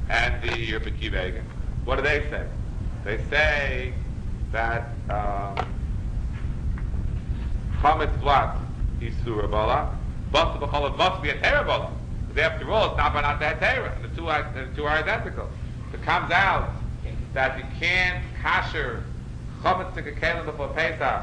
and the Rebbe Akiva Eigen. What do they say? They say that Chametz what? Isura Bala. Basa B'cholav must be a Torah Bala. After all, it's not Banat Torah. The two are identical. It comes out that you can't kasher Chametz Tzikakelim before Pesach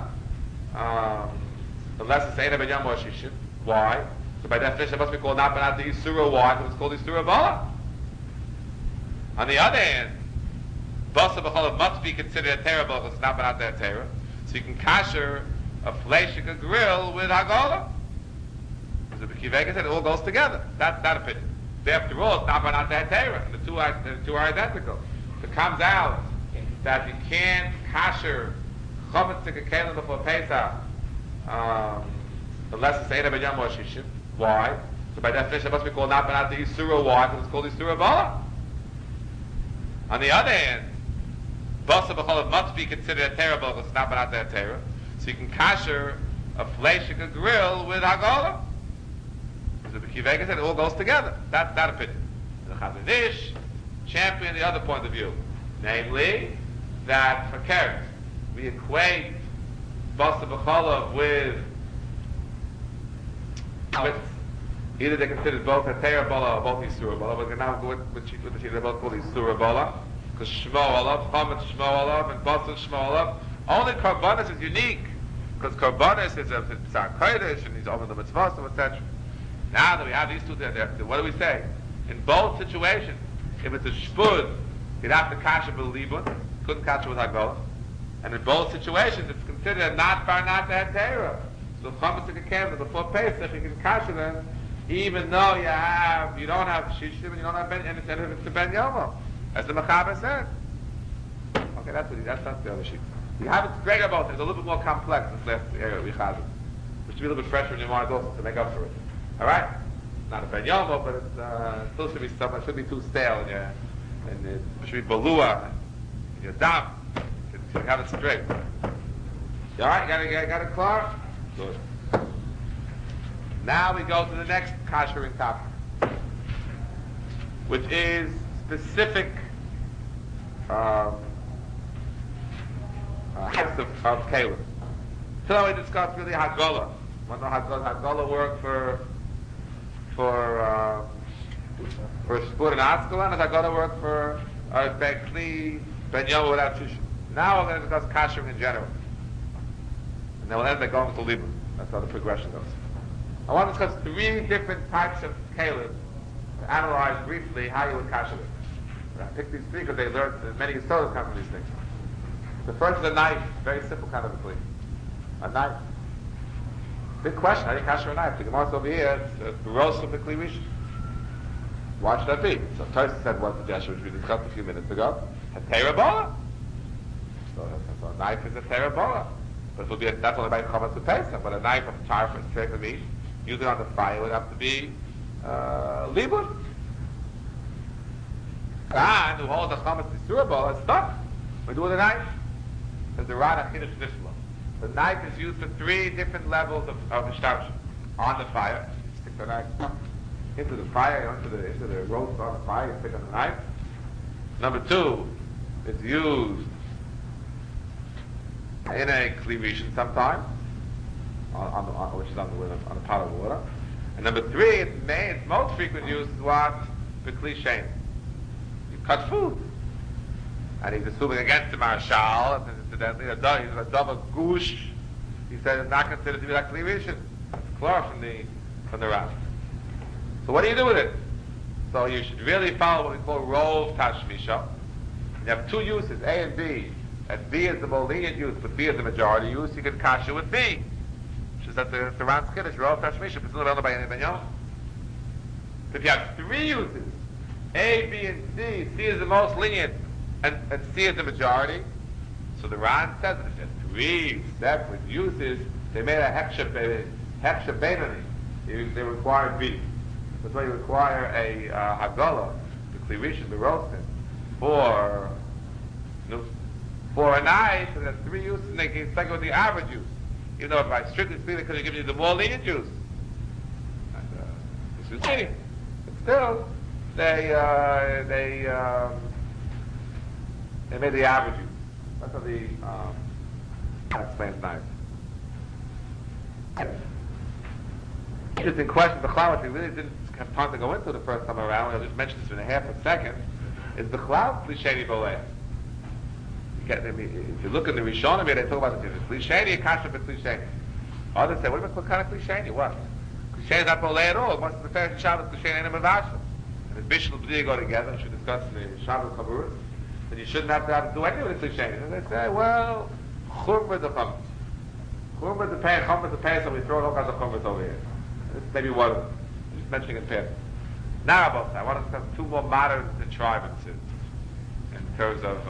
unless it's Eina Ben Yom or Shishim. Why? So by definition, it must be called not Banat Isura. Why? Because it's called Isura Bala. On the other hand, Basa B'cholav must be considered a Torah Bala because it's not Banat Torah. So you can kasher a fleshik, a grill with Hagolah. The Akiva said it all goes together. That's that opinion. After all, it's not Banat Torah. The two are identical. It comes out that you can't kasher Chametz Tzikakelim before Pesach unless it's Eina Ben Yom or Shishim. Why? So by definition, it must be called not Banat Isura. Why? Because it's called Isura Bala. On the other hand, Basa B'cholav must be considered a Torah because it's not Banat Torah. So you can kasher a fleshik, a grill with Hagolah. The Akiva said it all goes together. That's that opinion. The Chazon Ish champion the other point of view, namely that for Keret we equate Basa B'cholav with either they consider both a Torah Bala or both Isura Bala, but now go with the they're both called Isura Bala because Shmo Olav, Chametz Shmo Olav, and Basa Shmo Olav. Only Karbanis is unique because Karbanis is a Psar Kodesh and he's over the mitzvahs, etc. Now that we have these two there, what do we say? In both situations, if it's a shpud, you'd have to kasher with libun, couldn't kasher with hagolah. And in both situations, it's considered not Banat Torah. So Chametz Tzikakelim before Pesach, you can kasher them, even though you don't have shishim and you don't have ben, and it's a ben yomo, as the Mechaber said. Okay, that's the other sheet. We have it great about it. It's a little bit more complex this last area we have it. Which should be a little bit fresher in your mind also to make up for it. All right, not a ben yomo, but it still should be something. It should be too stale, and it should be balua in your dam. You have it straight. All right, got it clear? Good. Now we go to the next kashering topic, which is specific types of kalim. So we discussed really hagolah. Want to know hagolah work for shpur and askelan, and hagolah work for kli ben yomo without shishim. Now we're going to discuss kashering in general, and then we'll end by going to libun. That's how the progression goes. I want to discuss 3 different types of kalim to analyze briefly how you would kasher them. I picked these 3 because they learned that many historians come from these things. The first is a knife, very simple kind of a kli. A knife. Big question, how do you kasher a knife? The Gemara over here, it's gross of the kli rishon. Why should that be? So Tosfos said one suggestion which we discussed a few minutes ago. A Torah Bala. So a knife is a Torah Bala. But it would be that's only by Chametz with Pesach. But a knife of tar for steak of meat, using on the fire, would have to be libun. And who holds the Chametz Isura Bala is stuck. We do with a knife. There's the Ran HaChidush Nishma. The knife is used for 3 different levels of ishtarshin. On the fire, stick the knife into the fire, into the roast on the fire, stick on the knife. Number 2, it's used in a kli rishon sometimes, which is on the pot of water. And number 3, its most frequent use is what? The kli shein. You cut food. And he's assuming against the marshal, and incidentally, he's a double goosh. He said it's not considered to be like kli rishon. It's clear from the Rav. So what do you do with it? So you should really follow what we call rov tashmisha. You have 2 uses, A and B. And B is the more lenient use, but B is the majority use. You can kasher with B, which is that the Ran's Kiddush, rov tashmisha, but it's not by any ben yom. So if you have 3 uses, A, B, and C, C is the most lenient, and C is the majority. So the Ran says that if you have 3 separate uses, they made a heksha benoni. They require B. That's why you require a hagolah, the kli rishon, the roasting, for a knife, and there's 3 uses, and they can second with the average use. Even though by strictly speaking, because they're giving you the more lenient use. This is lenient. But still, they made the average use. That's how the explains nice. Interesting question. The cloud, which we really didn't have time to go into the first time around. I just mentioned this in a half a second. Is the cloud klisheni boleh? If you look in the Rishonim here, they talk about the klisheni, kasha for klisheni. Others say, what kind of klisheni? What? Klisheni is not boleh at all. Once the first Shabbos, klisheni and mavashel. And if Bishul and B'di go together, which we discussed in the Shabbos Chaburus, then you shouldn't have to do anything with the klisheni. And they say, well, chumrah the chametz. Chumrah the pay, chametz the pay, so we throw all kinds of chumras over here. This may be one of them. I'm just mentioning in pairs. Now about that, I want to discuss two more modern contrivances in terms of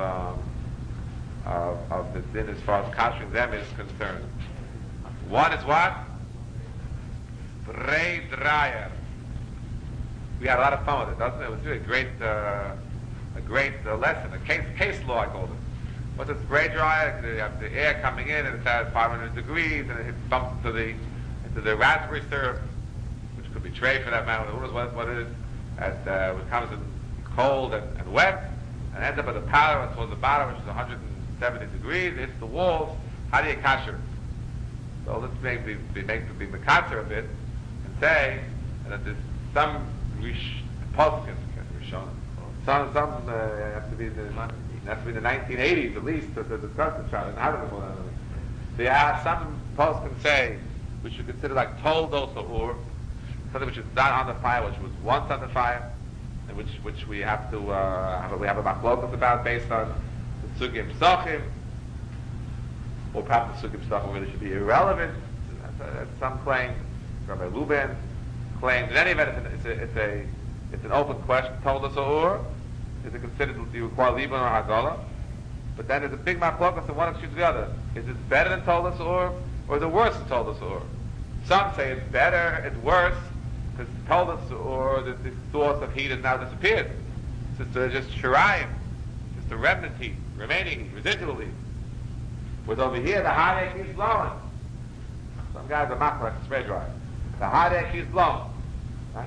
the din as far as kashering them is concerned. One is what? Spray dryer. We had a lot of fun with it, doesn't it? It was really a great lesson, a case law, I called it. What's a spray dryer? You have the air coming in, and it's at 500 degrees, and it bumps into the raspberry syrup, which could be tray for that matter. Who knows what it is? It comes in cold and wet, and ends up at the powder towards the bottom, which is 170 degrees. It hits the walls. How do you kasher? So let's make the mekatzer a bit and say that there's some poskim, some have to be the 1980s at least to discuss the child. So yeah, some poskim say we should consider like toldos or something which is not on the fire, which was once on the fire, and which we have to we have a machlokas about based on the sugim psachim, or perhaps the sugim psachim really should be irrelevant. That's some claim. Rabbi Luben claims. In any event, it's an open question. Toldos or is it considered to require libun or hagala? But then there's a big machlokas and one excludes the other. Is it better than toldos or is it worse than toldos or? Some say it's better, it's worse, because toldos or the source of heat has now disappeared. It's just shirayim, just the remnant heat, remaining heat, residual heat. With over here, the hot air keeps blowing. Some guys are machlokas, like a spray dryer. The hot air keeps blowing. Right?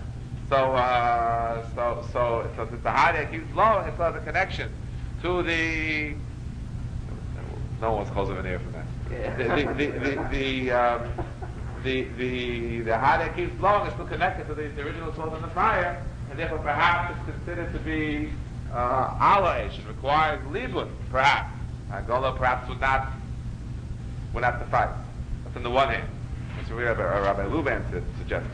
So since the hot air keeps blowing, it still has a connection to the. No one's closer an air from that. Yeah. The hot air keeps blowing. It's still connected to the original source of the fire, and therefore perhaps it's considered to be alaish. It requires libun, perhaps. Gola perhaps would not suffice. That's on the one hand. That's what Rabbi Luban suggested.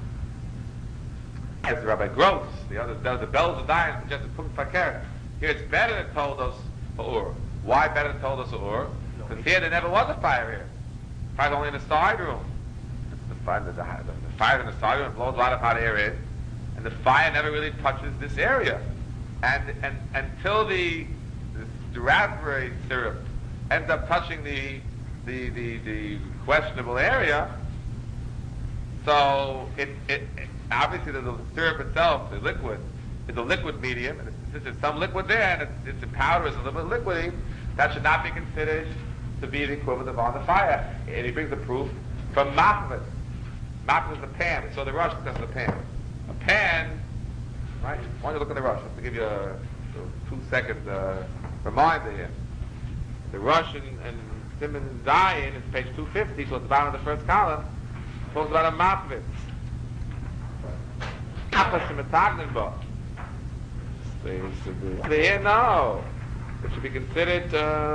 As Rabbi Gross, the bells of dying suggested pum fakir. Here it's better than toldos or. Why better than toldos or? Because here there never was a fire here. The fire's only in the side room. The fire in the side room blows a lot of hot air in, and the fire never really touches this area. And until the raspberry syrup ends up touching the questionable area, so it obviously the syrup itself, the liquid, is a liquid medium, and since there's some liquid there, and its powder is a little bit liquidy, that should not be considered to be the equivalent of on the fire. And he brings the proof from machmas. Machmas is a pan. So the rush that's the pan. A pan, right? Why don't you look at the rush? Just to give you a 2-second reminder here. The rush and Simon Zion is page 250, so it's the bottom of the first column. Talks about a machmas. Here, no. It should be considered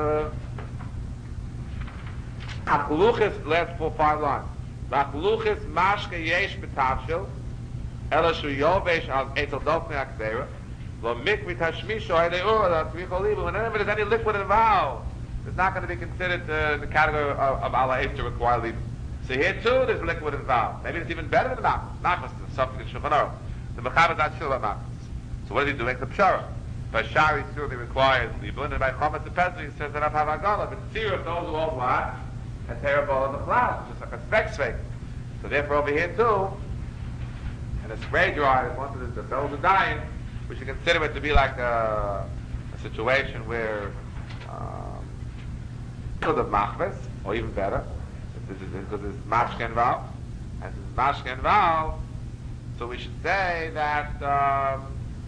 Achluchis, last 4-5 lines. Achluchis mashke yesh betavshil, ela shu yovesh al etel dofne akdera, lo mikvit hashmisho ha'ilei ura, tzvicho libu. Whenever there's any liquid involved, it's not going to be considered the category of ala to require libu. So here too, there's liquid involved. Maybe it's even better than machmas. Machmas is something in Shulchan Aruch. The mechaber is not sure about machmas. So what does he do? Makes a pshara. By shari certainly requires libun, and by chometz and pesach he says that I have agala. But syrup, those who all what? And terrible in the cloud, just like a speck. So therefore over here too, and a spray dryer, once the bells are dying, we should consider it to be like a situation where because of machmas, or even better, because there's mashke involved, and since mashke involved, so we should say that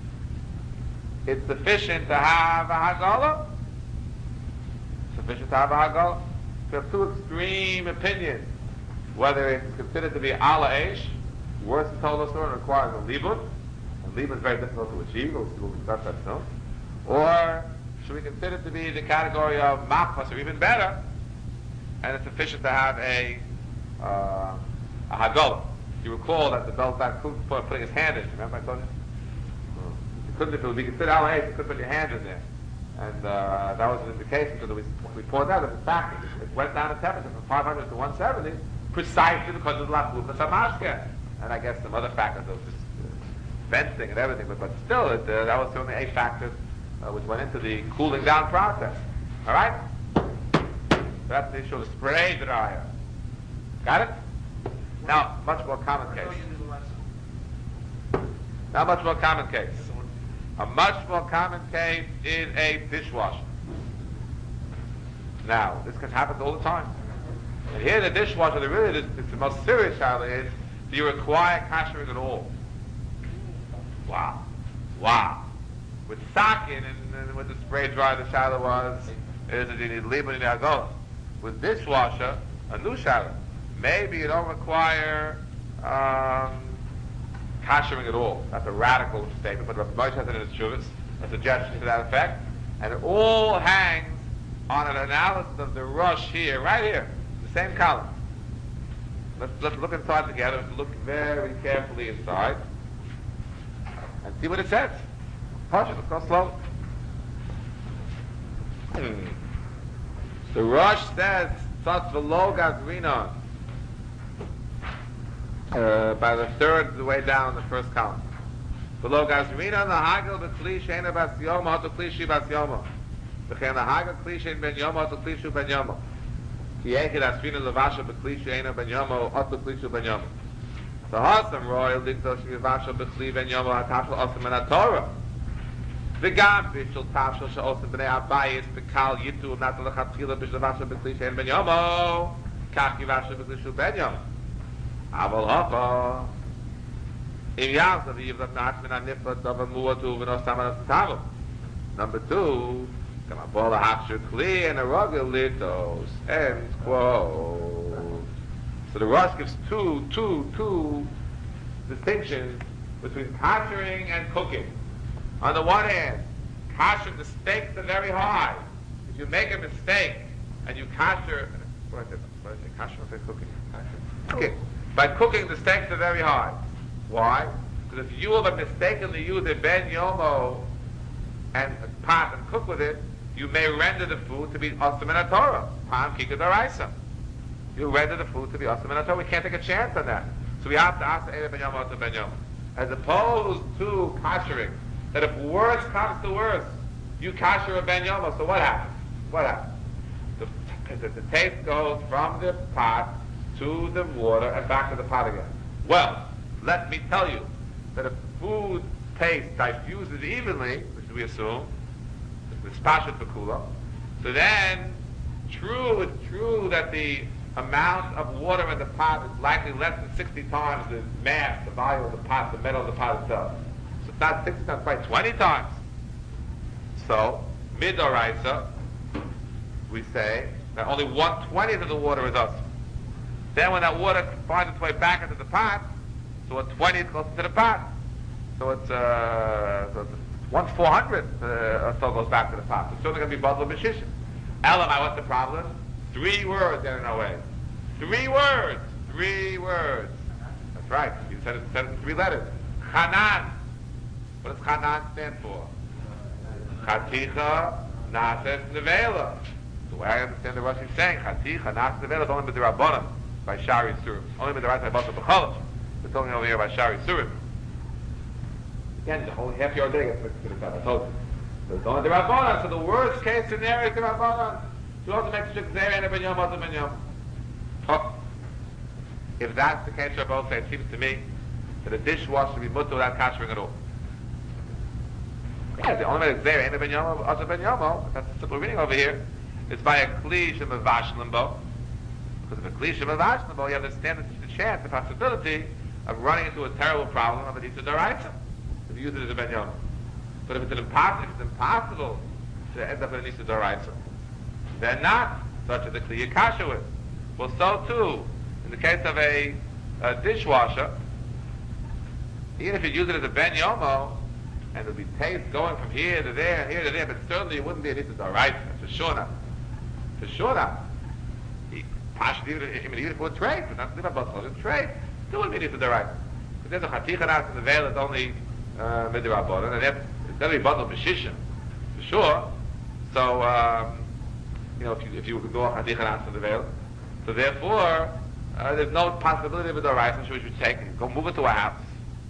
it's sufficient to have a hagala. Sufficient to have a hagala. We have two extreme opinions. Whether it's considered to be ala eish, worse than total asur and requires a libud, and libud is very difficult to achieve, we'll discuss that soon. Or should we consider it to be the category of machmas, or even better, and it's sufficient to have a hagala. You recall that the Belzak couldn't putting his hand in. Remember I told you? You couldn't, if it would be considered ala eish, you couldn't put your hand in there. And that was an indication, because we pointed out that in fact it went down in temperature from 500 to 170 precisely because of the lachlukas hamashke. And I guess some other factors of just venting and everything, but still, that was certainly a factor which went into the cooling down process. All right? So that's the issue of the spray dryer. Got it? Now, much more common case. Now, much more common case. A much more common case is a dishwasher. Now, this can happen all the time. And here the dishwasher, the most serious challenge is, do you require kashering at all? Wow. With sakin and with the spray dryer, the shadow was, is that you need libud in the with dishwasher, a new shadow. Maybe you don't require kashering at all. That's a radical statement, but Rabbi Moshe has it in his shuvas, a suggestion to that effect. And it all hangs on an analysis of the rush here, right here, the same column. Let's look inside together and look very carefully inside and see what it says. Hush it, let's go slow. The rush says, Tzatz v'lo gazrinon. By the third way down the first column. Below gazrinon, the hagel b'kli she'ena bas yomo, ha'to kli shi bas yomo. V'chen the hagel kli she'en ben yomo, ha'to kli shu ben yomo. Ki echid asrina levasha b'kli she'ena ben yomo, ha'to kli shu ben yomo. The hasam royal dikto she'vasha b'kli ben yomo, ha'tafel osam en ha'torah. V'gam bishul tafshel she'osam b'nei abayis b'kal yitu nata l'chatchila b'shel levasha b'kli she'en ben yomo, kach yivasha b'kli shu ben yomo. Aval hapa im yazav yivlav nat min anifat of a muatu v'nos tamanat tavo. Number two, kama bola hachshir kli and a rugel litos. End quote. So the Rosh gives two distinctions between kashering and cooking. On the one hand, kashering the stakes are very high. If you make a mistake and you kasher, what is it? Kasher or cooking? Cooking. By cooking, the stakes are very high. Why? Because if you have mistakenly used a ben yomo and a pot and cook with it, you may render the food to be osam in a Torah. Pam kika d'oraisa. You render the food to be osam in a Torah. We can't take a chance on that. So we have to ask the ben yomo to ben yomo. As opposed to kashering, that if worse comes to worse, you kasher a ben yomo, so what happens? The taste goes from the pot to the water and back to the pot again. Well, let me tell you that if food taste diffuses evenly, which we assume, it's pashut v'kula, so then it's true that the amount of water in the pot is likely less than 60 times the mass, the volume of the pot, the metal of the pot itself. So it's not 60 times, quite 20 times. So, midoraisa, we say that only 1/20 of the water is us. Then when that water finds its way back into the pot, so 1/20 goes into the pot. So it's 1/400 or so goes back to the pot. It's certainly going to be bottle of Meshishim. Elamai, what's the problem? 3 words get in our way. 3 words. That's right. You said it in 3 letters. Chanan. What does Chanan stand for? Chaticha Nases Nevela. The way I understand the Rosh is saying, Chaticha Nases Nevela is only with the Rabbanim. By Shari Surim. Only with the right by Basar B'Chalash. We're talking over here by Shari Surim. Again, the whole half yard day gets mixed with the I told you. So it's only the Rabbanan. So the worst case scenario is the Rabbanan. You also make the Shekzeri and a Ben Yom, other Ben Yom. If that's the case, Rabbi say, it seems to me that a dishwasher should be mutter without kashering at all. Yeah, the only way to say and a Ben Yom, other Ben Yom, that's the simple reading over here, is by a Klish and a Vashlimbo. Because if a Klish and a Vashlimbo, you have the chance, the possibility of running into a terrible problem of a Dita D'Oraisa if you use it as a Ben Yom. But if it's impossible to end up in an Issa Doraisa, they're not such a Kli Yakasha with. Well, so too, in the case of a dishwasher, even if you use it as a Ben Yomo, and there'll be taste going from here to there and here to there, but certainly it wouldn't be an Issa Doraisa, for sure not. For sure not. Even if it were trade, but not about a trade, still wouldn't be an Issa Doraisa. But there's a Chatichanas in the veil that's only Midirabon, and it's going to be bundled Meshishim, for sure. So, if you could go off Chatichanas in the veil, so therefore, there's no possibility of a Doraisa which you take and go move it to a house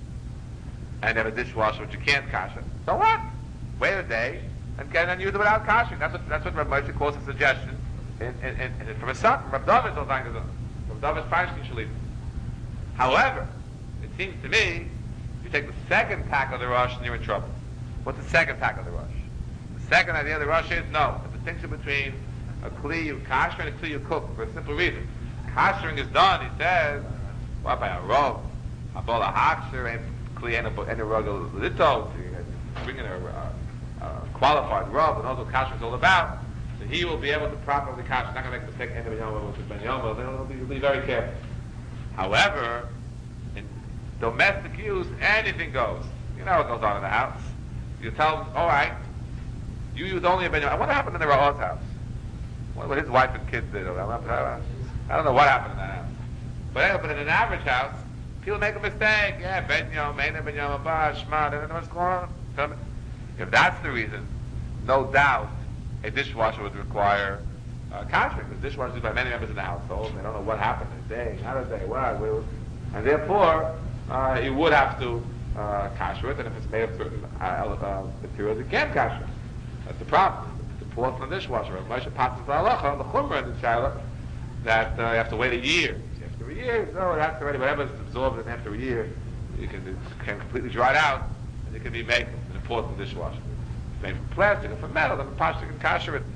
and have a dishwasher which you can't kasher. So what? Wait a day and get and use it without kashering. That's what Rav Moshe calls a suggestion. From a son, Rav David told Rav David Feinstein should leave. However, it seems to me, if you take the second pack of the rush, you're in trouble. What's the second pack of the rush? The second idea of the rush is the distinction between a kli you kasher and a kli you cook, for a simple reason. Kashering is done, he says, by a rov, a bola haksher, and kli and a rog little, bring in a qualified rov, and also kashering is all about. So he will be able to properly kasher. Not going to make the mistake of Ben Yoma with Ben Yoma. He'll be very careful. However, in domestic use, anything goes. You know what goes on in the house. You tell them, all right, you use only a Ben Yoma. What happened in the Ra'ah's house? What his wife and kids did. I don't know what happened in that house. But in an average house, people make a mistake. Yeah, Ben Yoma, Ben Yoma, Shma, don't know what's going on. If that's the reason, no doubt, a dishwasher would require kashering. The dishwasher is by many members in the household. They don't know what happened in the day, how did they, and therefore, you would have to kasher it, and if it's made of certain materials, you can't kasher. That's the problem. The porcelain dishwasher, Moshe passes the halacha, the chumrah in the shaila, that you have to wait a year. After a year, no, it has to already, whatever's absorbed in after a year, it can completely dry it out, and it can be made in a porcelain dishwasher. Made from plastic or from metal, then plastic and kasher it.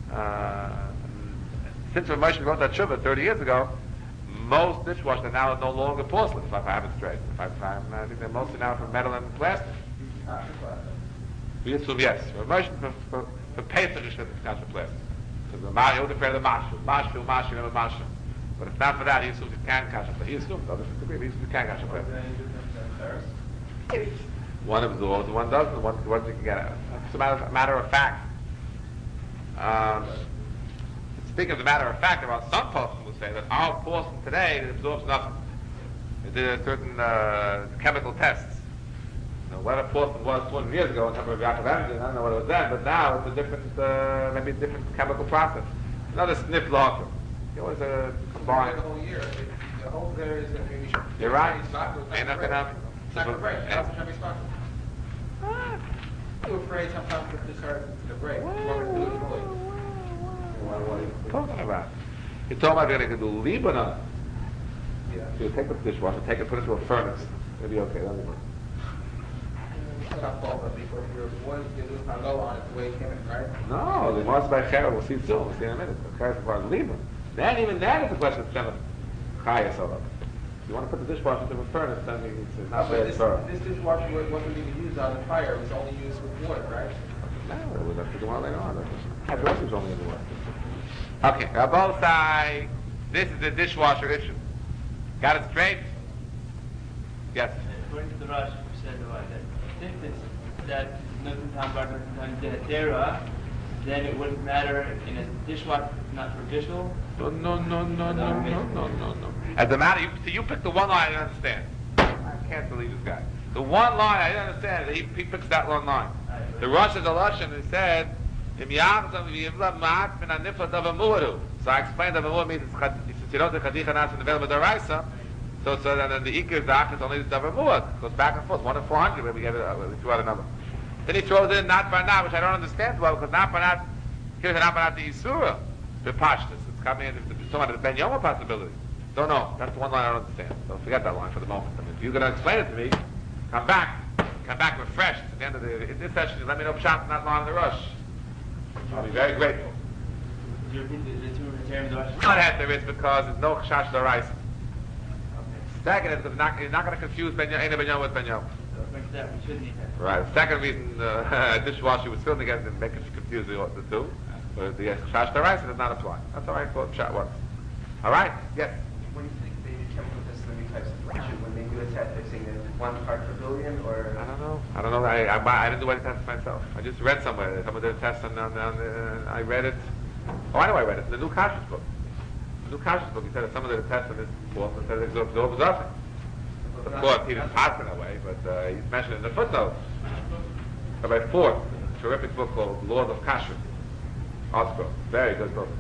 Since when Moshe wrote that shuvah 30 years ago, most dishwashers are now no longer porcelain, if I have it straight. I think they're mostly now from metal and plastic. We assume yes. Moshe for Pesach is kasher plastic. Because the Mari, only for the Mashu, never Mashu. But if not for that, he assumes it can kasher plastic. He assumes, others disagree, he assumes it can kasher plastic. One absorbs, one doesn't, one you can get out. It's a matter of fact. Speaking of the matter of fact, there are some poskim who say that our porcelain today it absorbs nothing. It did certain chemical tests. Whatever porcelain was 200 years ago in terms of Yaakov Emden, I don't know what it was then, but now it's a different, maybe a different chemical process. Another sniff locker. It was a combined. The whole year. The whole there is going to be. You're right. Ain't not going to. It's not going to break. That's what Shabbat starts. You're afraid sometimes to start to break. What are you talking about? You're talking about going to do Lebanon. Yeah. So you take the dishwasher, take it, put it into a furnace. It'll be okay. That'll work. Set up all of because your boys can do not go on it the way it came in, right? No, the ones by Chera, we'll see soon. We'll see in a minute. The Chera is part of Lebanon. Then, even then, it's a question of Shem Chaya Salah. You want to put the dishwasher into a furnace, then it's not bad for this dishwasher wasn't even used on the fire. It was only used with water, right? No, we'll have to go on later on. The dishwasher was only in the water. Okay, Rabosai, this is the dishwasher issue. Got it straight? Yes. According to the Rosh, you said that nothing time bar, nothing time Dehatera, then it wouldn't matter in a dishwasher, not for visual. No. As a matter, you picked the one line I didn't understand. I can't believe this guy. The one line I didn't understand, he picks that one line. The Rosh is a Lashon, he said, so I explained that Amur means since you don't do Chadicha Nas in the Veil of Daraisa, so then the Ikir Zach is only the Davar Muad. It goes back and forth, 1 in 400 where we threw out a number. Then he throws in Not Barnat, which I don't understand well, because Not Barnat, here's Not Barnat the Yisura, the Pashtas. It's coming in, it's talking about the Ben Yoma possibility. Don't know, that's the one line I don't understand. So forget that line for the moment. I mean, if you're going to explain it to me, come back refreshed at the end of this session, let me know Pshat, not long in the rush. I'll be very grateful. You repeat the two terms of the Rosh? Not that there is because there's no Chash D'Oraisa. Second is because you're not going to confuse Ben Yom with Ben Yom. according to that, we shouldn't eat that. Right. The second reason, dishwasher would still get to make it confuse the two. But the Chash Daraisa does not apply. That's all right. Quote Pshat once. All right. Yes. What do you think the chemical tests three types of friction when they do a test? They're saying there's 1 part per billion, or I don't know. I didn't do any tests myself. I just read somewhere. Someone did a test on I read it. Oh, I know I read it. In the New Kashrus book. The New Kashrus book. He said that someone did a test on this course and said it absorbs nothing. Of course, he didn't pass it that way, but he's mentioned in the footnote. Rabbi Ford, a terrific book called Laws of Kashrus. Article. Very good book.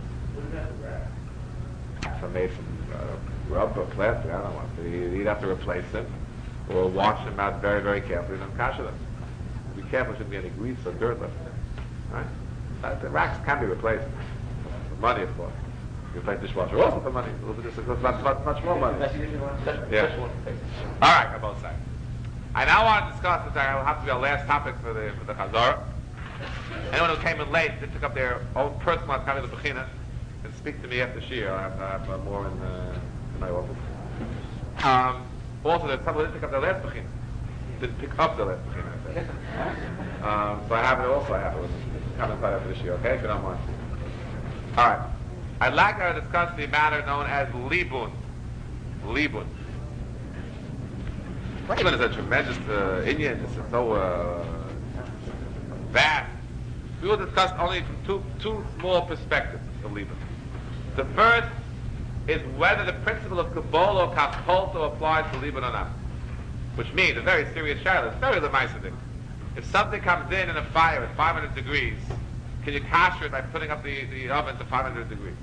Some made from rubber, plastic, I don't know. So you'd have to replace them or wash them out very, very carefully and then kasher them. Be careful, there shouldn't be any grease or dirt left in there. Right? The racks can be replaced. For money, of course. You replace dishwasher also for money. A little bit, it costs much more money. Yeah. All right, on both sides. I now want to discuss, which will have to be our last topic for the Chazorah. Anyone who came in late did pick up their own personal copy of the Bechina and speak to me after Shir. I have more in my office. Also, there's some who didn't pick up their last Bechina. Didn't pick up the last Bechina, I think. So I have it also. I have it. Come inside after Shir, okay? If you don't mind. All right. I'd like to discuss the matter known as Libun. Libun. Libun is a tremendous Indian. It's so vast. We will discuss only from two small perspectives of Libun. The first is whether the principle of Kabbalah or Kapolto applies to Libun or not. Which means a very serious shadow. It's very lemaisadik. If something comes in a fire at 500 degrees, can you kasher it by putting up the oven to 500 degrees?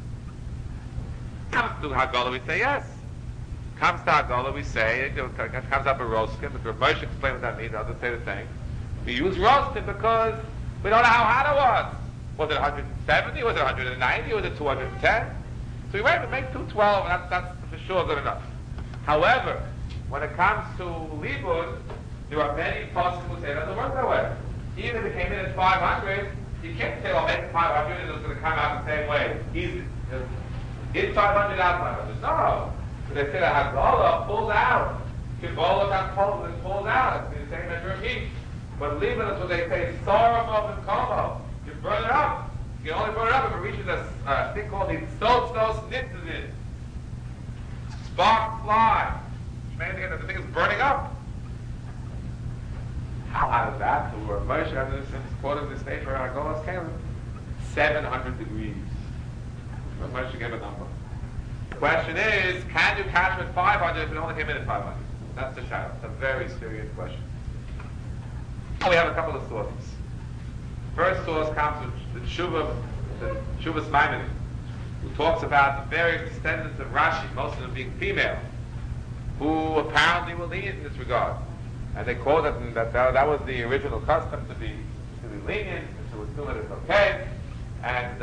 Comes to Haggalah, we say yes. Comes to Haggalah, we say, it comes up a roasting, but Moshe explained what that means, I'll just say the same. We use roasting because we don't know how hot it was. Was it 170? Was it 190? Was it 210? So we make 212, and that's for sure good enough. However, when it comes to Libun, there are many poskim who say it doesn't work that way. Even if it came in at 500, you can't say, well, make it 500 and it's going to come out the same way. Easy. In 500, out 500. No. So they say that Haggalah pulls out. Kabbalah got pulled and pulls out. It's the same measure of heat. But Libun is what they say, Soromov and Komo. You burn it up. You can only burn it up if it reaches a thing called the Sotznos Nitzin. Sparks fly. The thing is burning up. How hot is that? So we're Moshe after this quoted this day for Haggalah's Kalim. 700 degrees. So Moshe gave a number. The question is, can you catch at 500 if it only came in at 500? That's the shadow. It's a very serious question. We have a couple of sources. First source comes from the Shuvas Maimonides, who talks about the various descendants of Rashi, most of them being female, who apparently were lenient in this regard. And they called it that was the original custom to be lenient, and to assume that it's okay. And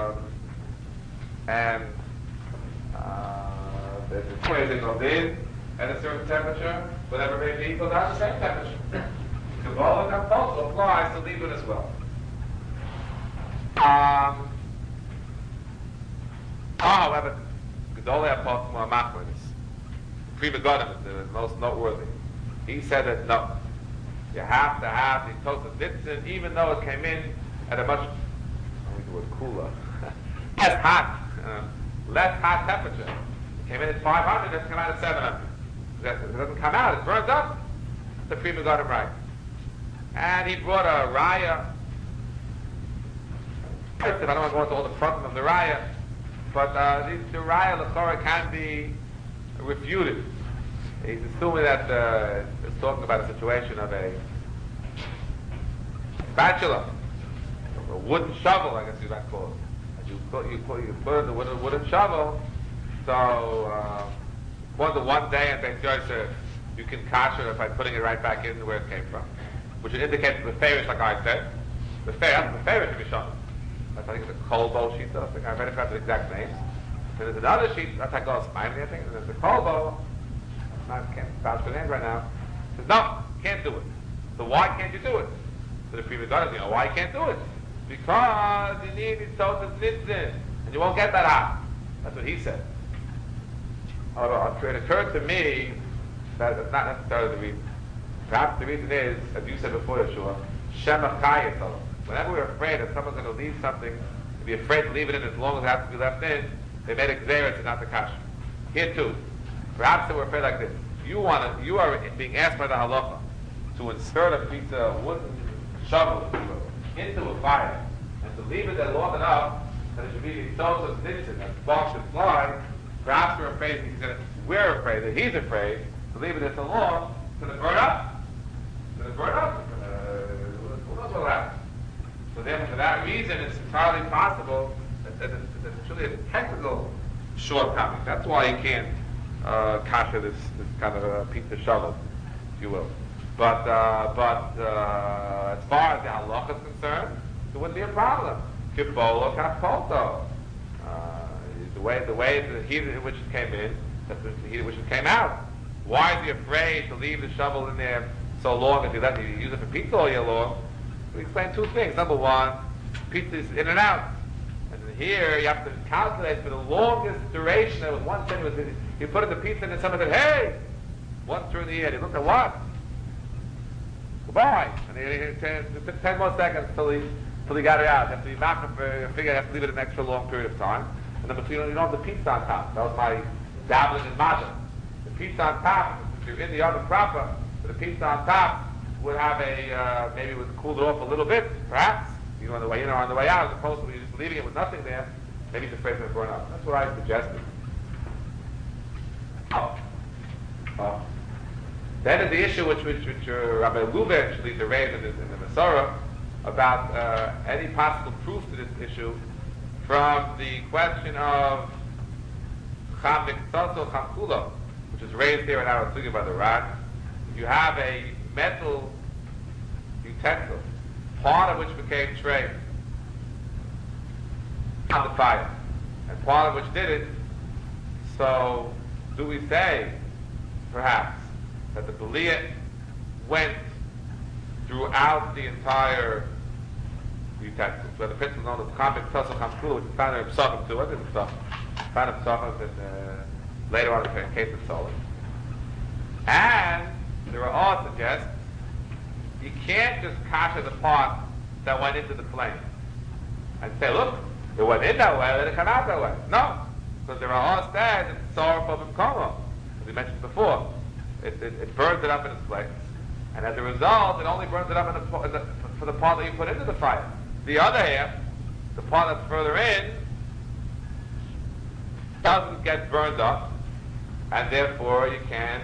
the equation goes in at a certain temperature, whatever it may be, goes out at the same temperature. Kabbalah and also applies to Libun as well. However, Gedolei HaPoskim are machmir this. Pri Megadim is the most noteworthy. He said that no, you have to have the Tosas Nitzin, even though it came in at a much, I think the word cooler, less hot temperature. It came in at 500, it doesn't come out at 700. It doesn't come out, it burns up. The Pri Megadim right. And he brought a raya. I don't want to go into all the front of the raya, but the raya l'chora can be refuted. He's assuming that it's talking about a situation of a spatula, a wooden shovel, I guess you might call it. You put in the wooden shovel. So one day in Beit Yosef, you can kasher it by putting it right back in where it came from, which would indicate the fairish, like I said. The fairish Mishon. I think it's a kolbo sheet. I think I forgot the exact names. And there's another sheet. That's like God's Maimonides, I think. And there's the kolbo. I can't vouch for the name right now. Says no, can't do it. So why can't you do it? So the previous God, why you can't do it? Because you need it so it's nitzin, and you won't get that hot. That's what he said. However, it occurred to me that that's not necessarily the reason. Perhaps the reason is, as you said before, Yeshua, Shema Chayetol. Whenever we're afraid that someone's going to leave something, to be afraid to leave it in as long as it has to be left in, they made a gzeira to not the kasha. Here too, perhaps they were afraid like this. You are being asked by the halacha to insert a piece of wooden shovel into a fire and to leave it there long enough that it should be so snitching and sparks should fly. Perhaps we're afraid that he's afraid to leave it there so long. It's going to burn up. It's going to burn up. Who knows what will happen? So then, for that reason, it's entirely possible that it's really a technical shortcoming. That's why you can't kasha this kind of a piece of shovel, if you will. But as far as the halacha is concerned, there wouldn't be a problem. Kibolo kapolto. The way the heat in which it came in, that's the heat in which it came out. Why is he afraid to leave the shovel in there so long if you use it for pizza all year long? We explain two things. Number one, pizza is in and out. And here you have to calculate for the longest duration. There was one thing, you put in the pizza and then someone said, hey! Once during the year, he looked at what? Goodbye. And it took 10 more seconds till he got it out. You have to be knocking for figure, you have to leave it an extra long period of time. And number two, you don't have the pizza on top. That was my dabbling in mazel. The pizza on top, if you're in the oven proper, the pizza on top would have maybe it would cool it off a little bit, perhaps, on the way in or on the way out, as opposed to just leaving it with nothing there. Maybe it's afraid to burn up. That's what I suggested. Then is the issue which Rabbi Lubavitch leads to raise in the Masorah about any possible proof to this issue from the question of Cham Miktzatzo Cham Kulo, which is raised here in our Sugya by the Rad. If you have a metal utensil, part of which became tray on the fire, and part of which did it, so do we say, perhaps, that the B'liyah went throughout the entire utensil? So the principle known as Cham Miktzatzo Cham Kulo, which is found in Psachim too. What is Psachim? Found in Psachim and later on in case of Solomon. And there are all suggests you can't just kasha the part that went into the flame and say, look, it went in that way, let it come out that way. No, because there are all said it's sorrowful of Mkomo, as we mentioned before. It burns it up in its place, and as a result, it only burns it up for the part that you put into the fire. The other half, the part that's further in, doesn't get burned up, and therefore you can't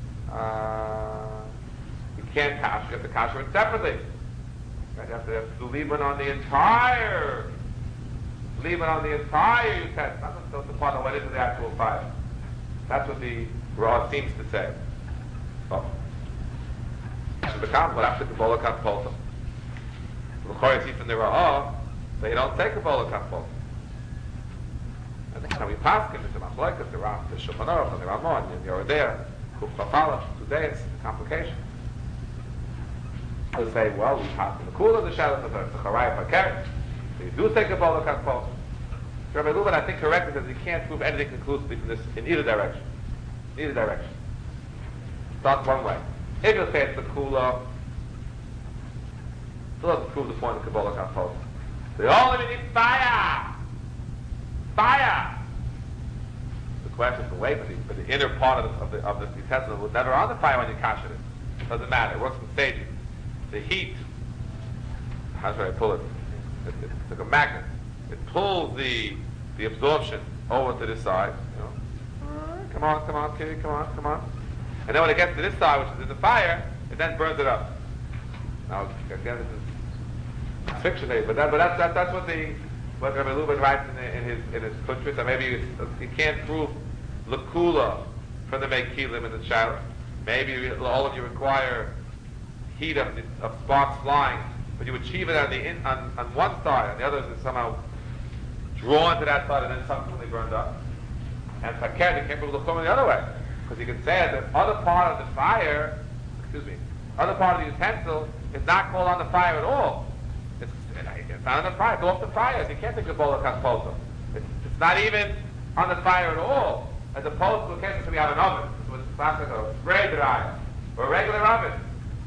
kasha. You have to kasha it separately. Right? You have to leave it on the entire utensil, not the part that went into the actual fire. That's what the Raw seems to say. So what after Kabbalah Kapolta? The Chorei see from the Raw, they don't take Kabbalah Kapolta. And then we pass him, the Machlokes, the Ram, the Shulchan Aruch, and the Ramon, and you're there, Kuf Chafala, today it's a complication. They say, well, we pass in the cool of the shadow, the Charayah Fakir. So you do take Kabbalah Kapolta. Rabbi Lubin, I think, correctly says you can't prove anything conclusively from this in either direction. Either direction. Start one way. If you say it's the kula, it doesn't prove the point of Kabbalah Kapolta. They only need fire! Fire! The question is, wait, but the inner part of the utensil was never on the fire when you kashed it. Doesn't matter. It works in stages. The heat, how should I pull it? It's like a magnet. It pulls the absorption over to this side. You know? Come on, kid, come on. And then when it gets to this side, which is in the fire, it then burns it up. Now, again, this is fiction, but that's what Rabbi Lubin writes in his Kuntris. And maybe you can't prove Lakula from the Mekilim in the Shaila. Maybe all of you require heat of sparks flying, but you achieve it on one side, and the other is somehow drawn to that side and then subsequently burned up. And Fakir, you can't prove Lakum the other way. Because you can say that other part of the fire, other part of the utensil is not called on the fire at all. It's not on the fire, it's off the fire. So you can't think of Kabbalah Kapolta. It's not even on the fire at all. As opposed to a case where we have an oven, so it's classic of spray dryer, or a regular oven.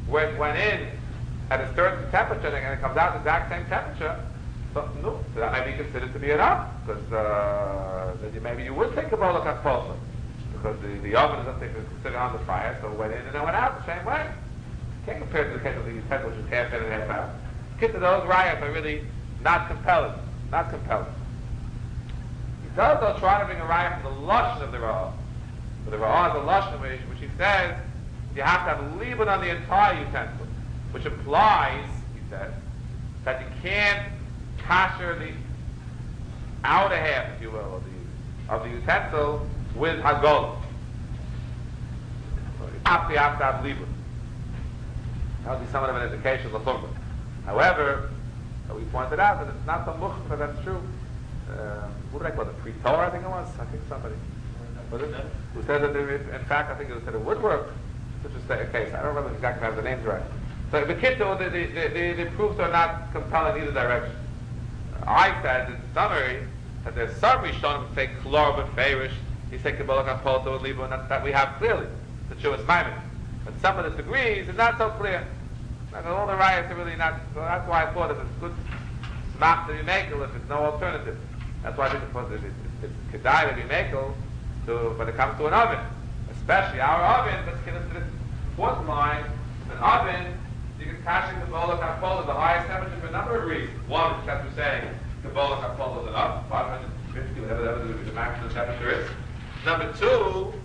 where it went in at a certain temperature and it comes out the exact same temperature, so no, that may be considered to be enough, because then maybe you would take a bowl of kapolta, because the oven is considered on the fire, so it went in and it went out the same way. You can't compare it to the case of the utensil, which is half in and half out. Kids of those riots are really not compelling. Not compelling. He does though try to bring a riot from the lashon of the Ra'ah. But the Ra'ah is a lashon which he says you have to have libun on the entire utensil, which implies, he says, that you can't kasher the outer half, if you will, of the utensil with hagol. So you have to have libun. That would be somewhat of an indication of the chumrah. However, we pointed out that it's not the mukhtar, that's true. What did I call it? Pre-Torah, I think it was? I think somebody. Was it? Who said that, in fact, I think it said it would work. Such a case. I don't remember exactly how the name's right. So, the Kittul, the proofs are not compelling either direction. I said, in summary, that there's some Rishonim who say Klor b'Feirish, he said Kabbalah Kapolto and Libo, and that we have clearly, the Jewish Maimon. But some of this agrees, it's not so clear. And all the riots are really not, so that's why I thought if it's good smart to be makel if there's no alternative. That's why I think it's kedai to be makel when it comes to an oven. Especially our oven, let's get into this fourth line, an oven, you can cash in Kabbalah Kapolto, the highest temperature for a number of reasons. One, is as we're saying, Kabbalah Kapolto is enough, 550, whatever the maximum temperature is. Number two,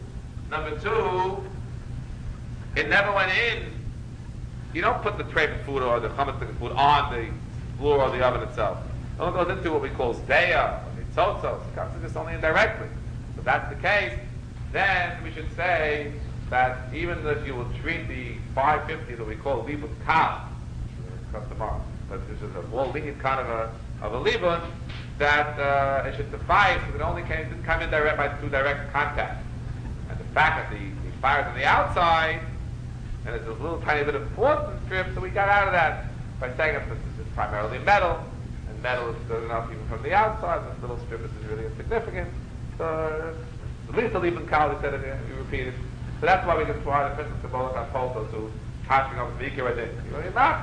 it never went in. You don't put the tray of food or the chametz food on the floor of the oven itself. It only goes into what we call zdeya, or nitzotzos. It comes to this only indirectly. If that's the case, then we should say that even if you will treat the 550 that we call libun kal, comes tomorrow, but this is a more lenient kind of a libun, that it should suffice because it only didn't come in through direct contact. And the fact that the fire's on the outside, and it's a little tiny bit of porcelain strip, so we got out of that by saying that this is primarily metal, and metal is good enough even from the outside. This little strip is really insignificant. So at least the Liban Kal, we said it, we repeated. So that's why we just brought the Christmas Kabbalah Kapolto to hashing up the Vika right there. You know, you're not,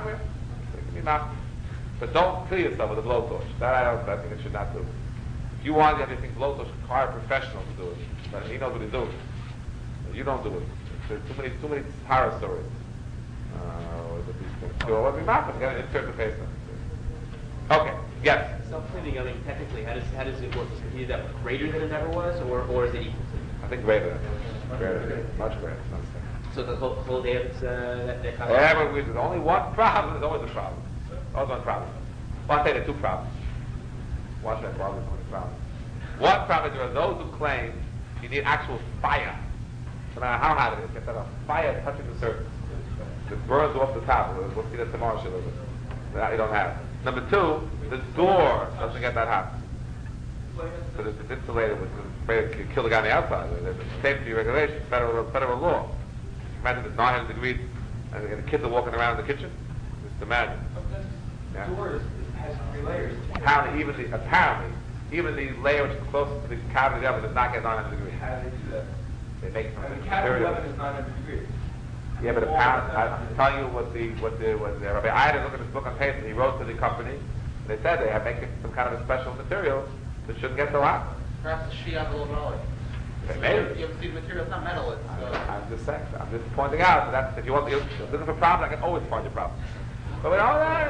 but don't kill yourself with a blowtorch. That I think it should not do. If you want to have anything blowtorch, hire a professional to do it. But he knows what he's doing. You don't do it. There's too many horror stories with these things. So what we map it, get an interpretation. Okay, yes. Self-cleaning, I mean, technically, how does it work? Is it either that greater than it ever was, or is it equal to? I think greater. Greater, much greater. So the whole day it's that kind of. Yeah, but there's only one problem. There's always a problem. Always one problem. Well, I'll say there are two problems. Why should I bother with one problem? One problem is there are those who claim you need actual fire. No matter how hot it is, you have to have a fire touching the surface. It burns off the top. We'll see that tomorrow. That you don't have. Number two, the door doesn't get that hot. Because it's insulated with afraid to kill the guy on the outside. There's safety regulations, federal law. Imagine it's 900 degrees and the kids are walking around in the kitchen. Just imagine. The door has 3 layers. Apparently, even the layer which is closest to the cavity of the oven does not get 900 degrees. How do they do that? They make some I mean, cavity material. oven is 900 degrees. Yeah, but apparently, I'm telling you what the Rabbi I had to look at this book on paper. He wrote to the company. And they said they have making some kind of a special material that shouldn't get so hot. Perhaps the sheet on the little Maybe. You have to see the material. It's not metal. It's. I'm just saying. I'm just pointing out that if you want, you're looking for problems, I can always find your problems. But with all that,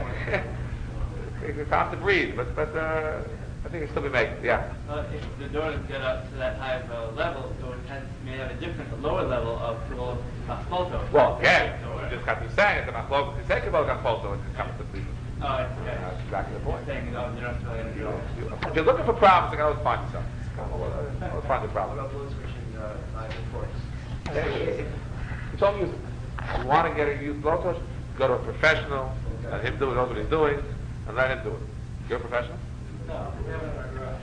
it's time to breathe. But I think it should still be made. Yeah. If the door doesn't get up to that high of a level, so it may have a different, lower level of photo. Well, again, you just got to be saying it. About close, you say about photo, and just come to sleep. Oh, it's okay. That's exactly the point. Saying, you don't feel it. If you're looking for problems, you can always find yourself. Always find your problem. What about blow switching knives and forks? It's all music. If you want to get a used blowtorch, go to a professional, let him do it, knows what he's doing, and let him do it. You're a professional? No, we have it in our garage.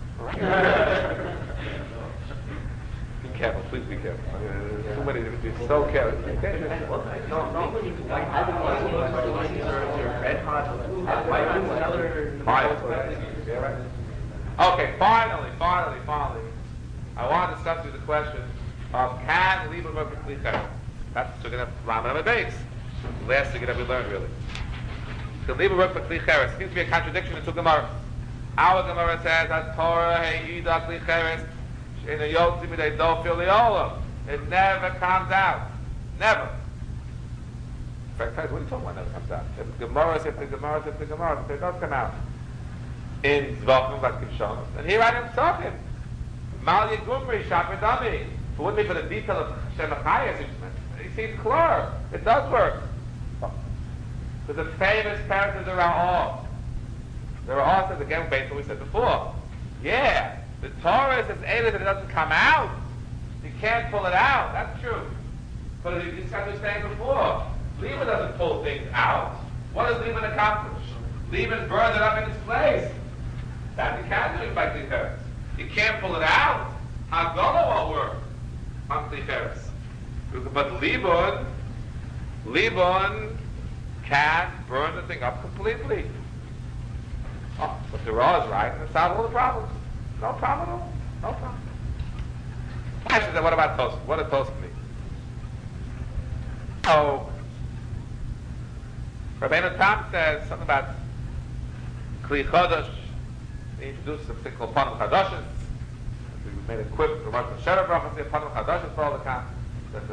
Be careful, please be careful. Too many, be so careful. Okay, finally, I want to discuss with you the question of can leave a perfectly fair. That's we're going to ramen on a base. The last thing that we learned, really. The Liba work for Kli Cheres. Seems to be a contradiction in two Gemaras. Our Gemara says that Torah hey Ida Kli Cheres in a Yotzi Midei Dofil Leolam. It never comes out. Never. In fact, what are you talking about? Never comes out. If the Gemara says the Gemara says the Gemara, it does come out. In Zvachim like Kivshonos. And here I am talking. Mal Yegumri Shapidami. If it wouldn't be for the detail of Shem Achayas, you see it's clear. It does work. There's a famous character, the Ra'ah. The Ra'ah says again, based on what we said before. Yeah, the Torah says that it doesn't come out. You can't pull it out. That's true. But you just got to saying before. Liban doesn't pull things out. What does Liban accomplish? Liban burned it up in its place. That you can't do it by Tiferes. You can't pull it out. Haggalah won't work on Tiferes. But Liban can burn the thing up completely. Oh, but the Raw is right, and it solves all the problems. No problem at all. No problem. Actually, what about Tosfos? What does Tosfos mean? Oh, Rabbeinu Tam says something about Kli Chodesh. He introduced something called Panim Chadoshes. We made a quip from Rosh Hashanah prophecy of Panim Chadoshes for all the time. That's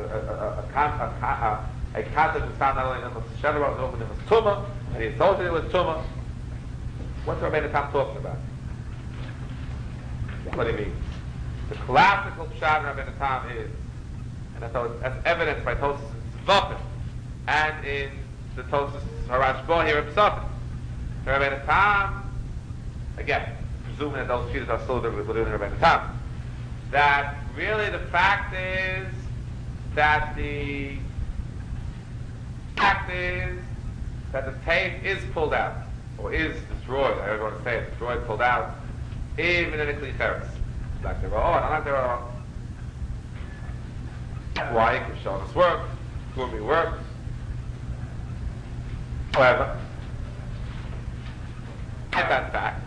a concept is found not only in the Hashanah, but also in the Tumah, and he associated with Tumah. What's Rabbeinu Tam talking about? What do you mean? The classical pshat in Rabbeinu Tam is, and that's evidenced by Tosfos Zvachim and in the Tosfos Harashbo here in Pesachim. Rabbeinu Tam, again, presuming that those treatises are still within Rabbeinu Tam, that really the fact is that the tape is pulled out, or is destroyed. I don't want to say it, destroyed, pulled out, even in a Kli Cheres. Like the Ra'ah, not like the Ra'ah. Why? Because Kivshonos works, Gurmi works. However, at that fact,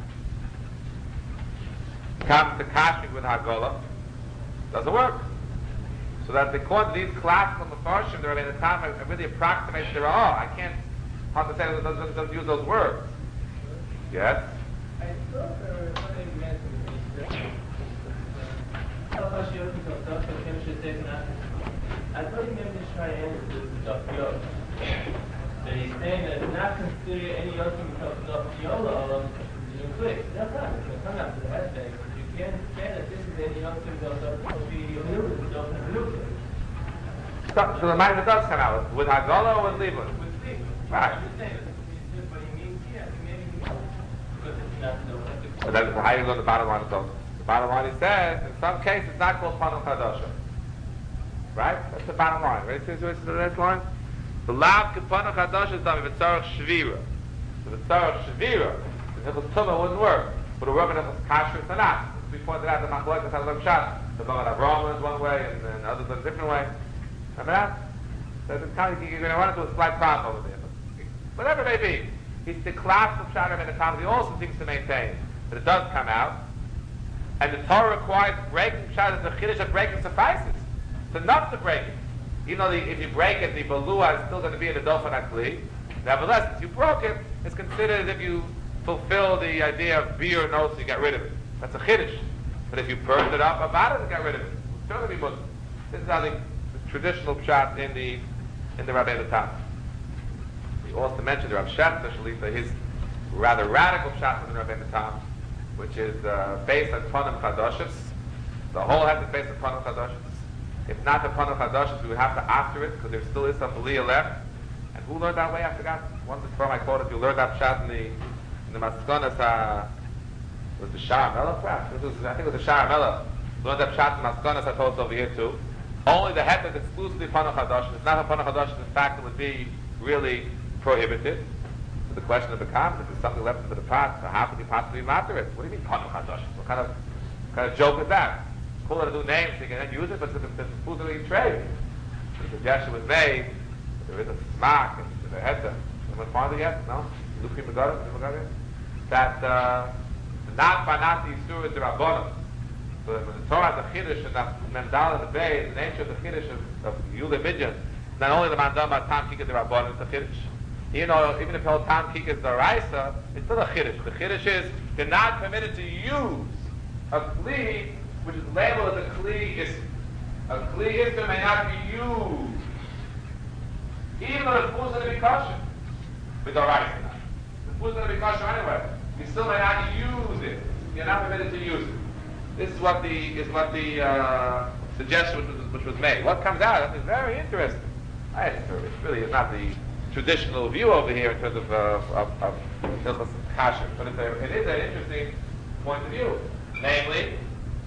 comes to kashing with Haggalah, doesn't work. So that these classical Mefarshim, the Rabbeinu Tam, really approximate the Ra'ah. I can't understand that it doesn't use those words. Yes? I thought there were something meant I thought he meant to try and answer the Daf Yod. That he's saying that not consider any Yotim Daf Yola in quick. That's not going to come out to the hashtag. You can't say that this is any Yotim Daf Yola. So the mind does come out with Haggalah or with Liban? With Liban. Right. I'm just saying that what he means here, maybe because it's not the But that's how you learn the bottom line of Tosfos. The bottom line, he says, in some cases, it's not called Panim Chadosha. Right? That's the bottom line. Ready to see the next line? The Lav Panim Chadosha is done with Tzarech Shvira. With Tzarech Shvira, the Hilchos Tumah wouldn't work. But it would work in Hilchos Kashrus and not. We pointed out the Machlokes had a shot. The Bavad Avraham is one way, and others are a different way. Remember that? So it's kind of, you're going to run into a slight problem over there. But whatever it may be, it's the classical pshat of the Talmud. He also seems to maintain that it does come out, and the Torah requires breaking pshat as the chiddush of breaking suffices. It's enough to break it. Even though if you break it, the balua is still going to be in the dofen akli. Nevertheless, since you broke it, it's considered as if you fulfill the idea of beer no, so you got rid of it. That's a chiddush. But if you burned it up, about it, got rid of it. It's still going to be Muslim. This is how the traditional pshat in the Rabbeinu Tam. We also mentioned the Rav Shetzer Shalita, his rather radical pshat within Rabbeinu Tam, which is based on Panim Chadoshes. The whole head is based on Panim Chadoshes. If not the Panim Chadoshes, we would have to after it, because there still is some Aliyah left. And who learned that way? I forgot. Once from I quoted, you learned that pshat in the Maskonas, was the Shah Melech perhaps? I think it was the Shah Melech. Learned that pshat in Maskonas, I told over here too. Only the head is exclusively Panim Chadoshes. It's not a Panim Chadoshes, in fact, it would be really prohibited. So the question becomes, if there's something left into the pot, so how could you possibly matter it? What do you mean Panim Chadoshes? What kind of joke is that? Call it a new name so you can then use it, but it's exclusively trade. The suggestion was made that there is a smack and the head. Someone found it yet? No? That not banati yisur is the rabbanon. So when the Torah has a chiddush and Memdal in the Bay, the nature of the chiddush of Yule Midyan Not only the mandama tam kika the rabban is a chiddush. Even if the whole tam kika is the raisa, it's still a chiddush. The chiddush is you're not permitted to use a kli which is labeled as a kli ism. A kli ism may not be used, even though the food is going to be kosher. With the raisa, the food is going to be kosher anyway. You still may not use it. You're not permitted to use it. This is what the suggestion which was made. What comes out, I think, is very interesting. It really is not the traditional view over here in terms of Hilchos Kasher, but it is an interesting point of view. Namely,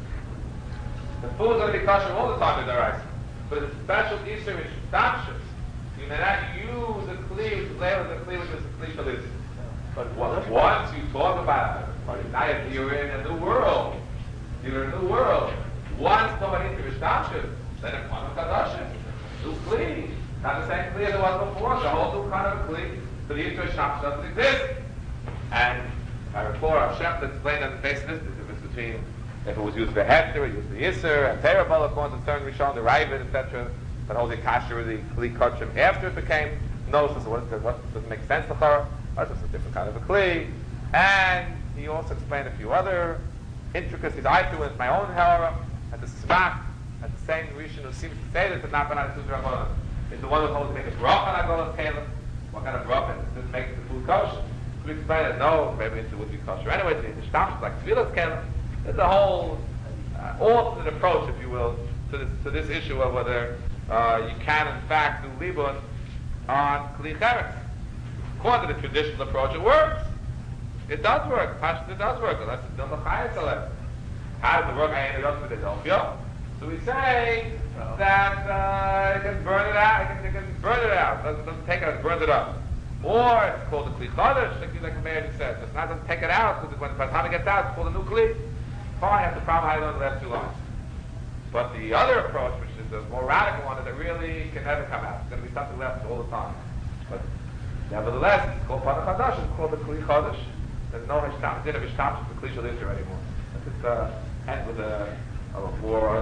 the food is going to be kosher all the time in the rice, but it's a special Easter which stops us. You may not use a kli which is labeled as a kli which is a kli shalis. But once you talk about it, you're in a new world. You're in a new world. Once somebody interprets then it's one of Kadashim. New kli. Not the same kli as it was before. The whole new kind of kli. So the Yisrael Shach doesn't exist. And I recall Hashem explained on the face of this, the difference between if it was used for Hector, it used for Yisr, and Terabal according to certain Rishon, the Ravid, etc. But all the Kasher, the kli kachim after it became Gnosis. So what doesn't make sense to her? It's just a different kind of a kli. And he also explained a few other intricacies I threw in my own hara at the Svak, at the same Rishon who seems to say that it's not Banat Sutra Rabbanan. Is the one who's supposed to make a bracha on Agolas Kalim. What kind of bracha? Does it make the food kosher? We explain that no, maybe it would be kosher anyway. It's shtamps like Tfilas Kalim. There's a whole alternate approach, if you will, to this issue of whether you can in fact do libun on Kli Cheres. According to the traditional approach, it works. It does work. It does work. Unless it's done the Chayes Alef. How does it work? I ended up with Philadelphia. So we say that you can burn it out. You can burn it out. It doesn't take it out, it burns it up. Or it's called a Kli Chodesh, like the Meir said. It's not doesn't take it out, because by the time it gets out, it's called a new Kli. Fine, that's the problem I learned the last 2 lines. But the other approach, which is the more radical one, is that really can never come out. It's going to be something left all the time. But nevertheless, it's called Panach Hadash, it's called the Kli Chodesh. There's no Hishtam, it's a Hishtam, it's the Kli Shal Isra anymore. It's end with a more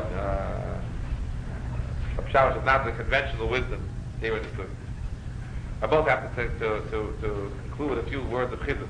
Pshat, which is not the conventional wisdom here in the book. I both have to conclude with a few words of chizuk.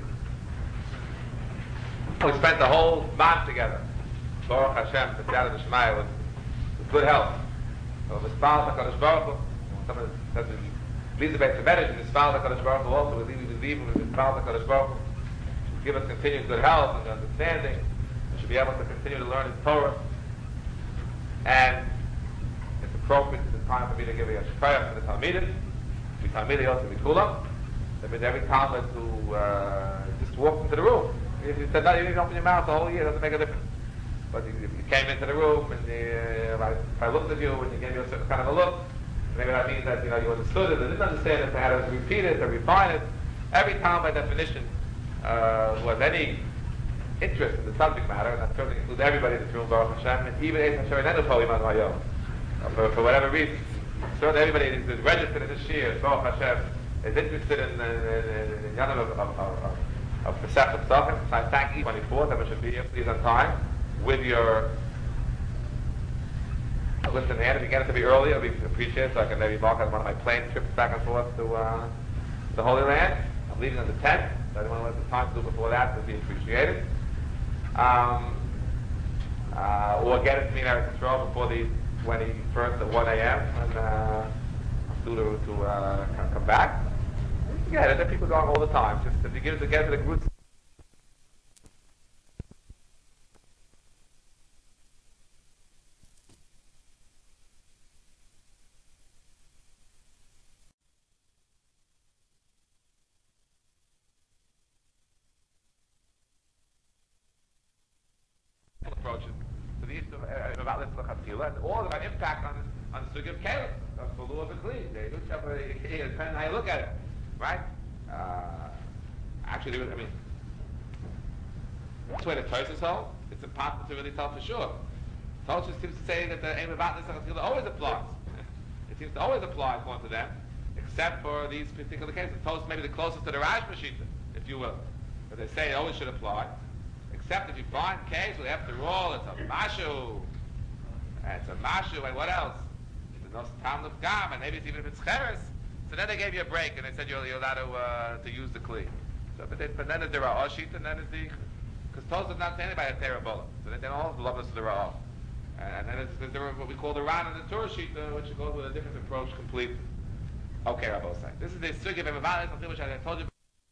We spent the whole month together. Baruch Hashem, the Siyat of the Shemaya with good health. So Mispal HaKadosh Baruch Hu, someone says Elizabeth Temedet, and Mispal HaKadosh Baruch Hu also, we believe in Mispal HaKadosh Baruch Hu. Give us continued good health and understanding. We should be able to continue to learn His Torah. And it's appropriate, it's time for me to give a shprayach to the Talmidim. We Talmidim also Mikulam. That means every Talmud who just walked into the room. If you said, no, you didn't open your mouth the whole year, it doesn't make a difference. But if you came into the room and if I looked at you and you gave me a certain kind of a look, maybe that means that you understood it or didn't understand it, they had to repeat it or refine it. Every Talmud by definition who has any interest in the subject matter, and that certainly includes everybody in this room, Baruch Hashem, and even Eis HaSher Enenu Polim Ad Mayom, for whatever reason. Certainly everybody is registered in this year, Baruch Hashem, is interested in the Yanam of Pesach Psachim. So I thank each 24th, that we should be here, please, on time, with your list in hand. If you get it to be early, it'll be appreciated, so I can maybe mark on one of my plane trips back and forth to the Holy Land. I'm leaving on the 10th, so anyone who has the time to do before that would be appreciated. Or get it to me in Eretz Yisrael before the 21st at 1 a.m. and I'm due to come back. Yeah, there are people going all the time. Just if you get to the group. Approaches to the issue of about this lachatila and all of our impact on the sugi of Caleb. That's the law of the clean. They do have it depends on how you look at it, right? Actually, that's where the Tosfos hold. It's impossible to really tell for sure. Tosfos seems to say that the aim about this lachatila always applies. It seems to always apply according to them, except for these particular cases. Tosfos may be the closest to the Rash Mashita, if you will, but they say it always should apply. Except if you find case where after all it's a mashu. It's a mashu, and what else? no tam of gam, and maybe it's even if it's cheres. So then they gave you a break, and they said you're allowed to use the kli. So, but then there's the ra'ah sheet, and then it's the, because Tosfos is not saying anybody a terabola, so they don't hold the loveness of the ra'ah. And then there's what we call the Ran and the Torah sheet, which goes with a different approach completely. Okay, Rabbosai. This is the sugi of Emevalis, which I told you.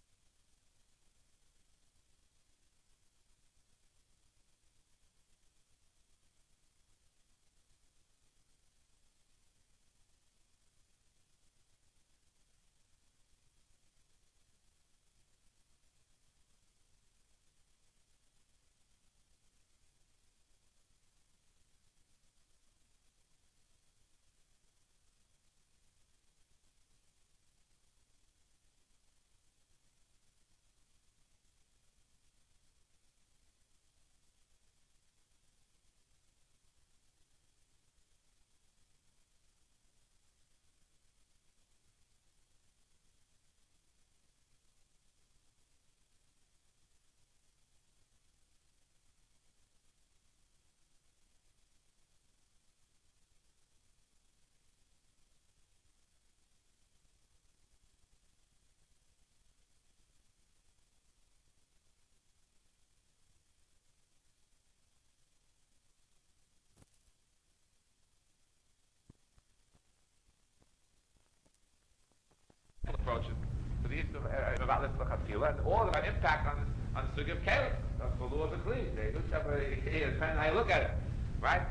Approach it. So the issue about this and all of that impact on the sugi of Caleb. That's the law of the Kli. They do have depending on how you look at it, right?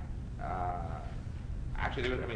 Actually, I mean,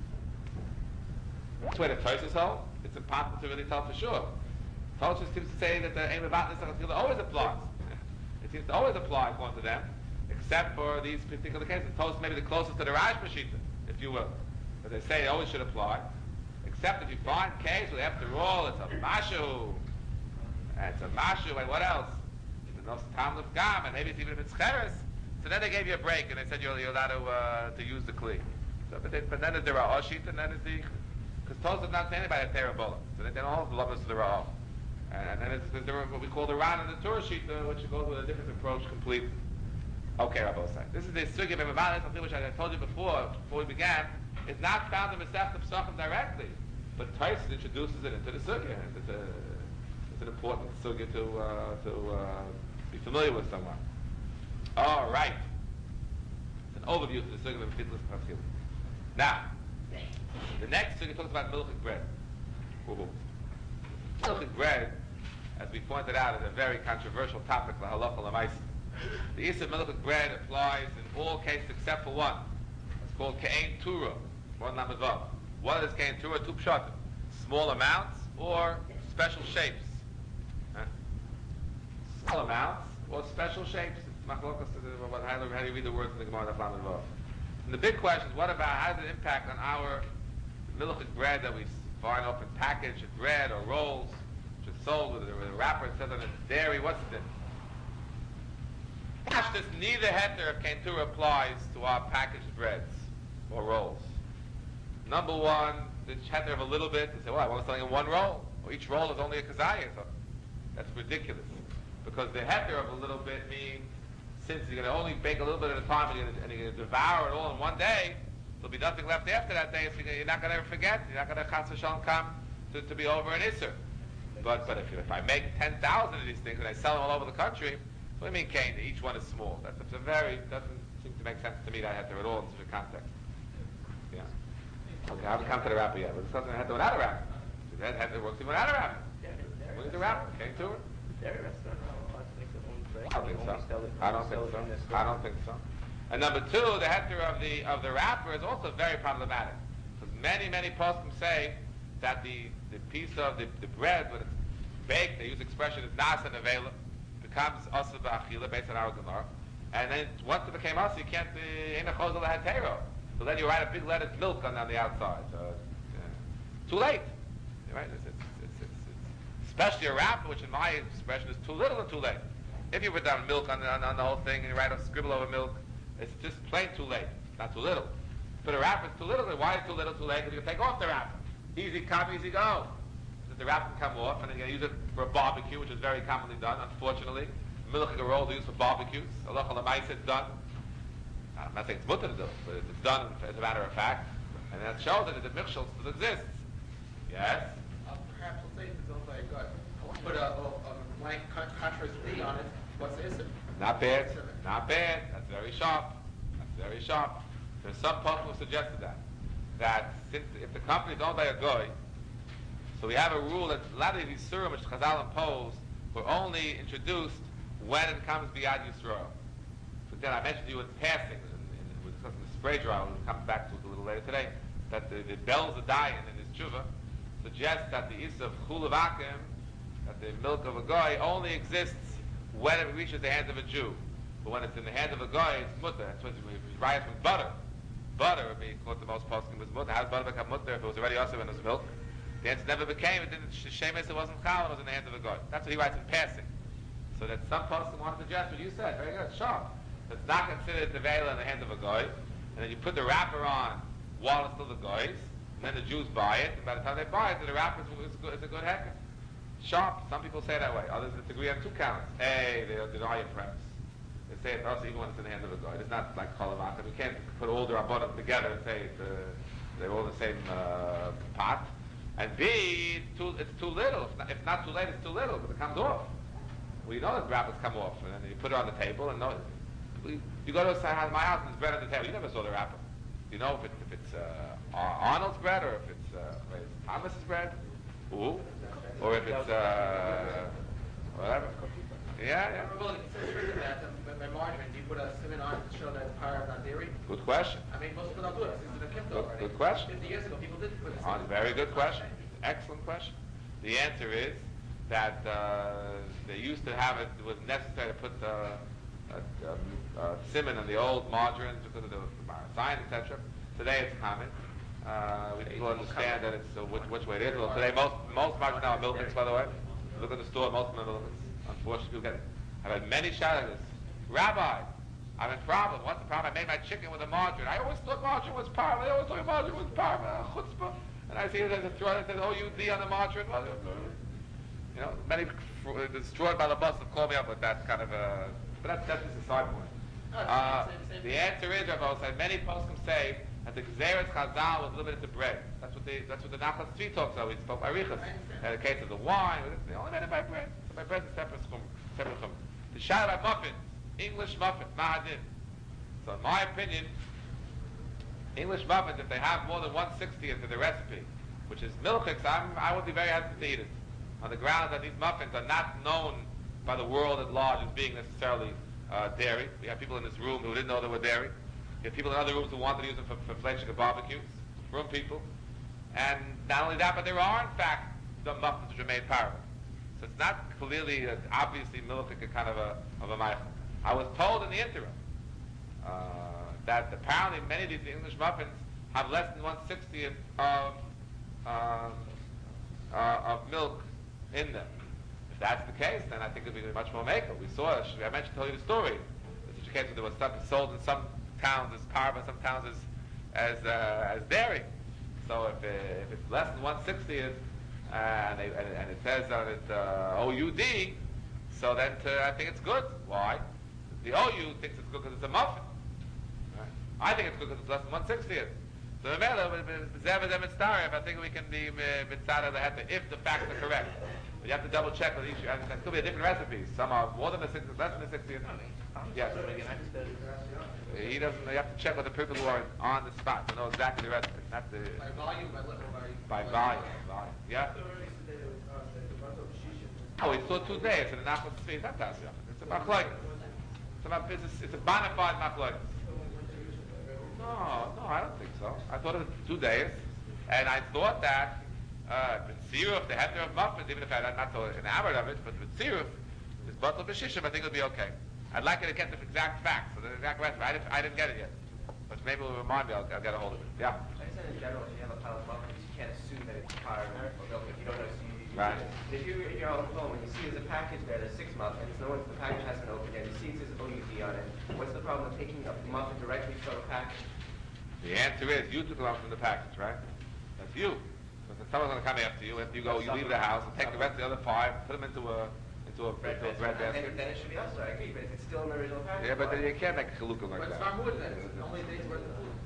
that's where the Tosfos hold. It's impossible to really tell for sure. Tosfos seems to say that the aim about this always applies. It seems to always apply according to them, except for these particular cases. Tosfos may be the closest to the Raj Pashita, if you will, but they say it always should apply. Except if you find case where after all it's a mashu, and it's a mashu, and what else? It's no tam of gam, and maybe it's even if it's cheres. So then they gave you a break, and they said you're allowed to use the kli. So, but then there's the ra'ah sheet, and then there's the, because Tosfos is not saying anybody a terabola, so they don't hold the loveness of the ra'ah. And then there's what we call the Ran and the Torah sheet, which goes with a different approach completely. Okay, Rabbosai. This is the sugi of Emevalis, which I told you before we began. It's not found in Masechta Pesachim directly, but Tosfos introduces it into the sugya. It's an important sugya to be familiar with somewhat. All right. It's an overview of the sugya of Fitlis Chafil. Now, the next sugya talks about milchik bread. Milchik bread, as we pointed out, is a very controversial topic, la halacha l'maisa. The issue of milchik bread applies in all cases except for one. It's called Ke'en Tura, one lamed vav. What is Ke'en Tura? Two pshatim. Small amounts or special shapes. Small amounts or special shapes. How do you read the words in the Gemara of lamed vav? And the big question is, what about, how does it impact on our milchik bread that we find often packaged as bread or rolls, which is sold with a wrapper that says on it's dairy? What's the difference? Neither heter of Ke'en Tura applies to our packaged breads or rolls. Number one, the heter of a little bit, they say, well, I want something in one roll. Well, each roll is only a kazayah. So that's ridiculous. Because the heter of a little bit means, since you're going to only bake a little bit at a time and you're going to devour it all in one day, there'll be nothing left after that day, so you're not going to ever forget. You're not going to chas v'shalom come to be over an Isser. But if I make 10,000 of these things and I sell them all over the country, what do you mean, Cain? Each one is small. That's a very, doesn't seem to make sense to me that heter at all in such a context. Yeah. Okay, I haven't come to the wrapper yet. We're discussing the heter without a wrapper. That heter works even without a wrapper. What is the wrapper? Ke'en Tura? Dairy restaurant allowed to make their own bread. I don't think so. I don't think so. And number two, the heter of the wrapper is also very problematic. Because many poskim say that the piece of the bread, when it's baked, they use the expression is nasa nevela, becomes asa ba'achila based on our Gemara. And then once it became asa, you can't ain't a chosel hetero. So then you write a big lettered milk on the outside. So too late. Right? It's especially a wrapper, which in my expression is too little and too late. If you put down milk on the whole thing and you write a scribble over milk, it's just plain too late, not too little. But a wrapper is too little. Why is too little too late? Because you can take off the wrapper. Easy come, easy go. So the wrapper can come off, and then you're going to use it for a barbecue, which is very commonly done, unfortunately. Milchik rolls are used for barbecues. Allah Alamaisa, it's done. I'm not saying it's mutter to do it, but it's done as a matter of fact. And that shows that the mikshel still exists. Yes? Perhaps we'll say it's owned by a gut. Put a blank contrast D on it. What's the ism? Not bad. Not bad. That's very sharp. That's very sharp. There's some people who suggested that since if the company is owned by a guy, so we have a rule that a lot of these surah which Chazal imposed were only introduced when it comes beyond Yisrael. So then I mentioned to you in passing, we're discussing the spray dryer, we'll come back to it a little later today, that the bells of Dayan in his tshuva suggests that the Issa of Chulav Akim, that the milk of a guy only exists when it reaches the hands of a Jew. But when it's in the hands of a guy, it's mutter. That's what we write from butter. Butter would be called the most poskim was mutter. How does butter become mutter if it was already also when it was milk? The answer never became. It didn't. Shemes it wasn't chal. It was in the hands of a guy. That's what he writes in passing. So that some poskim want to suggest what you said. Very good. Sharp. It's not considered the veil in the hands of a guy, and then you put the wrapper on while it's still the guy's, and then the Jews buy it, and by the time they buy it, the wrapper is a good hecker. Sharp. Some people say that way. Others disagree on two counts. They deny your premise. They say it also even when it's in the hands of a guy. It's not like Cholavaka. We can't put all the Rabbanim together and say they're all the same pot. And B, it's too little. If not too late, it's too little because it comes off. We know that wrappers come off, and then you put it on the table, and you go to my house and there's bread on the table. You never saw the wrapper. You know if it's Arnold's bread or if it's Thomas's bread, or if it's whatever. Yeah. Well, it says that by margarine, do you put a cinnamon on it to show that it's power, not dairy? Good question. I mean, most people don't do it. This is the Kimto already. Good question. 50 years ago, people didn't put it. Very good question. Excellent question. The answer is that they used to have it. It was necessary to put cinnamon in the old margarine because of the science, etc. Today it's common. People understand that it's which way it is. Well, today most margarine now are milk mix, by the way. Look at the store, most of them are milk mix. Unfortunately, people get it. I've had many shadows. Rabbi, I have a problem. What's the problem? I made my chicken with a margarine. I always thought margarine was parma. I always thought margarine was parma. Chutzpah. And I see there's a throw that says OUD on the margarine. You know, many destroyed by the bus have called me up with that kind of a... But that's just a side point. The answer is, Rabbi said, many poskim say that the Gzeres Chazal was limited to bread. That's what the Nachas Tzvi talks about. We spoke by Riches. In the case of the wine, they only made it by bread. So by bread is separate from. The shot about muffins, English muffins, Mahadin. So in my opinion, English muffins, if they have more than 1/60th of the recipe, which is milchiks, I would be very hesitant to eat it. On the grounds that these muffins are not known by the world at large as being necessarily dairy. We have people in this room who didn't know they were dairy. We have people in other rooms who wanted to use them for fleshing of barbecues, room people. And not only that, but there are in fact the muffins which are made parva. So it's not clearly, obviously, milchic kind of a meichel. I was told in the interim that apparently many of these English muffins have less than 1/60th of milk in them. If that's the case, then I think it'll be much more makel. We saw, I mentioned to tell you the story. There's such a case where there was something sold in some towns as parva, some towns as dairy. So if it's less than 1/60th, and it says on it OUD, so then I think it's good. Why? The OU thinks it's good because it's a muffin. Right? I think it's good because it's less than 1/60th. So I think we can be mitzad the heter if the facts are correct. But you have to double check with each. And there could be a different recipes. Some are more than the 60th, less than the 60th. Yes. He doesn't. You have to check with the people who are on the spot to know exactly the recipe, not the by volume, by volume. Yeah. Oh, we saw 2 days in the Nachas Tzvi. That's Tasya. It's a machlokes. It's a bona fide machlokes. No, I don't think so. I thought it was 2 days, and I thought that B'tziruf, the heter of muffins, even if I'm not so enamored of it, but B'tziruf is bottle b'shishim, I think it'll be okay. I'd like you to get the exact facts, so the exact recipe. I didn't get it yet, but maybe it'll remind me. I'll get a hold of it. Yeah. I said in general, if you have a pile of muffins, you can't assume that it's powder or milk if you don't know. Right. If you're in your own home and you see there's a package there's 6 muffins, the package hasn't opened yet, you see it says OUD on it. What's the problem with taking a muffin directly from a package? The answer is you took it off from the package, right? That's you. Because someone's going to come after you. After you go, you leave the house and take the rest of the other 5, put them into a bread basket. Then it should be also, I agree, but if it's still in the original package. Yeah, but then you can't make a chalukah like but that. it's not wood then. It's only a day's worth of food.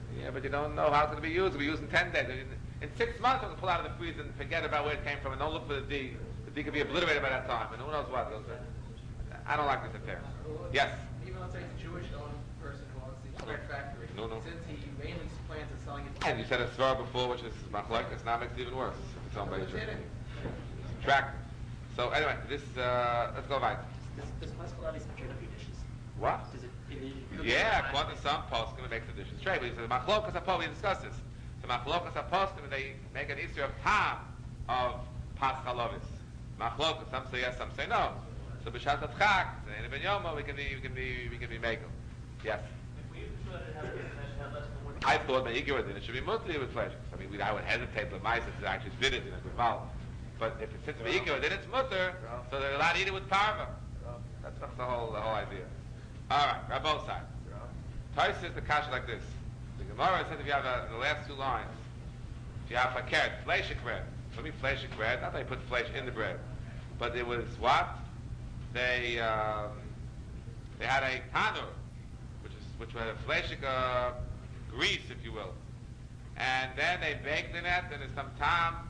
Yeah, but you don't know how it's going to be used. It'll be used in 10 days. In 6 months, we'll pull out of the freezer and forget about where it came from and don't look for the D. The D could be obliterated by that time, and who knows what. I don't like this affair. Yes? Even let's say it's a Jewish-owned person who owns the bread factory. No. Since he mainly plans on selling it to And you said a svara before, which is machlek. It's not makes it even worse. If it's owned by a Jew. Subtract. So anyway, this let's go right. Does classical obvious trade up your dishes? What? Does it? Yeah, according to some poskim, it makes the dishes straight. But he says machlokas apos. We discussed this. The machlokas apos, they make an issue of tam of pas chalovis. Machlokas. Some say yes, some say no. So b'shat atchak, in a ben yomo, we can be mekel. Yes. If we should have a discussion, have less than one. I thought me'igor then it should be mutli with flesh. I mean, I would hesitate, but my to actually did it in a geval. But if it's since me'igor, then it's mutter, so they're allowed to eat it with parva. That's the whole idea. All right, grab both sides. Tais is the kasha like this. The Gemara says if you have the last two lines, if you have fakert, fleshik bread. Let me fleshik bread. Not that they put flesh in the bread, but it was what they had a tanur, which was a fleshik grease, if you will, and then they baked in it, and there's some time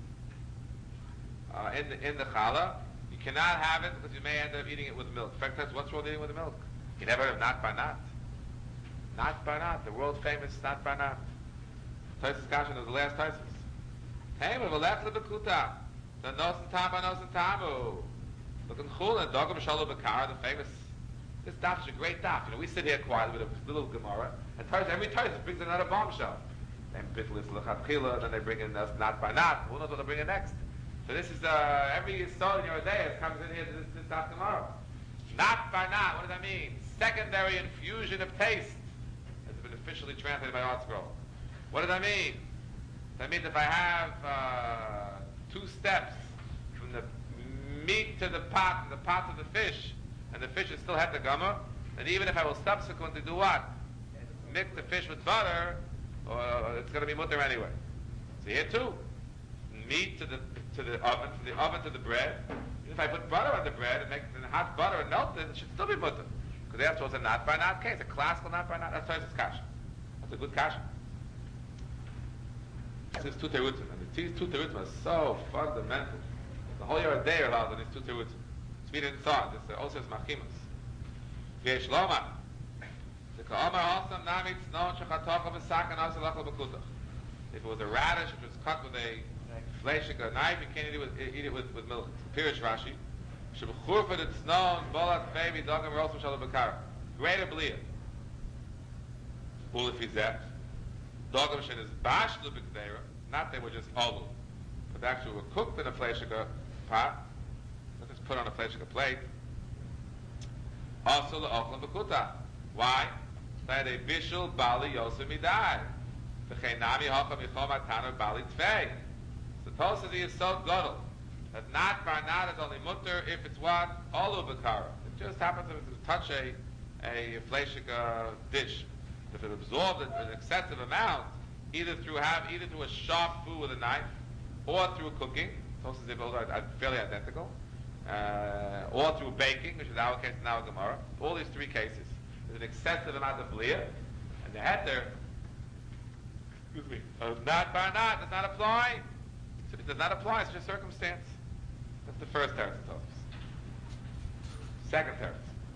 in the challah. You cannot have it because you may end up eating it with milk. In fact, that's what's wrong with eating with the milk. You never heard of not banat. Not banat, the world famous not banat. Taisus Kashan was the last Taisus. Hey, we will left the bekuta. The nosen tama nosen tamu. Look in Chulin, Dogam Shalom Bakar, the famous. This daf is a great daf. You know, we sit here quietly with a little Gemara, and every Taisus brings another bombshell. Then bitlis lechatchila, then they bring in us not banat. Who knows what they bring in next? So this is every soul in your day comes in here to this daf tomorrow. Not banat. What does that mean? Secondary infusion of taste. Has been officially translated by Art Scroll. What does that mean? That means if I have 2 steps from the meat to the pot, and the pot to the fish, and the fish has still had the gummer, then even if I will subsequently do what? Mix the fish with butter, it's going to be mutter anyway. So here too, meat to the oven, from the oven to the bread. If I put butter on the bread and make it in hot butter and melt it, it should still be mutter. Because after all, it's a not by not case, a classical not by not. That's why it's kasha. That's a good kasha. This is two terutzim, and these two terutzim are so fundamental. The whole year a day allowed on these two terutzim. It's meat and thought. It's also is machimas. V'yesh lomar. The ka'omar also namit snon shechatocha v'sakan also lachal b'kutach. If it was a radish, which was cut with a fleshik, a knife, you can't eat it with milk. Pirish Rashi. Shebchurfa the tznon, bolat baby, dogam rosam shalom b'kar. Greater b'liyah. Ulefizet. Dogam shen is bash l'b'kdeira. Not they were just olu. But actually were cooked in a fleshik pot. Not just put on a fleshik plate. Also l'ochlam b'kuta. Why? That a bishul bali yosem midai. V'cheinami hocham yichom atanu bali tfei. So Tosa is so godel that not barnat is only mutter if it's what? Olu b'kara. It just happens to touch a fleshik dish. If it absorbs an excessive amount, either through a sharp food with a knife, or through cooking, Tosa's are fairly identical, or through baking, which is our case in our Gemara. All these 3 cases, there's an excessive amount of bliyah, and the heter, not barnat does not apply. It does not apply in such a circumstance. That's the first teretz it tells us. Second teretz.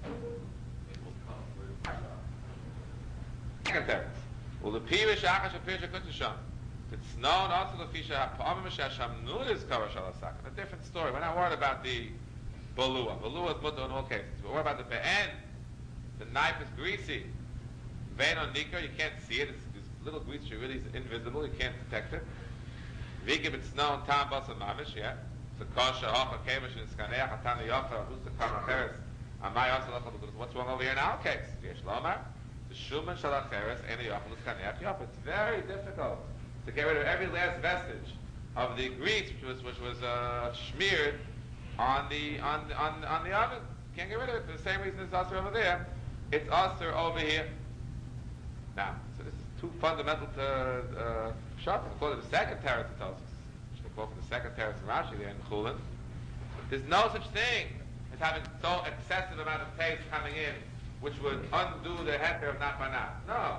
Second teretz. Well, the pirish achash apirish akuntisham. It's known also the fisha ha'pamim shasham nuris kavashal asakan. A different story. We're not worried about the balua. Balua is mutter in all cases. We're worried about the be'en. The knife is greasy. Vein on nikar, you can't see it. It's little grease, really is invisible. You can't detect it. Vigib it's known tam basa mamish, yeah. So kosher hocha kemesh in skaneach atan yocha who's the kamacheres amay also lachal b'gudus. What's wrong over here in our case? Yesh lomar the shuman shalacheres and yocha l'skaneach yocha. It's very difficult to get rid of every last vestige of the grease which was smeared on the oven. Can't get rid of it for the same reason it's also over there. It's also over here. Now, so this is 2 fundamental shots. According to the second teretz it tells us. Should go from the second teretz in Rashi there in Chulin. There's no such thing as having so excessive amount of taste coming in, which would undo the heter of not banat. No.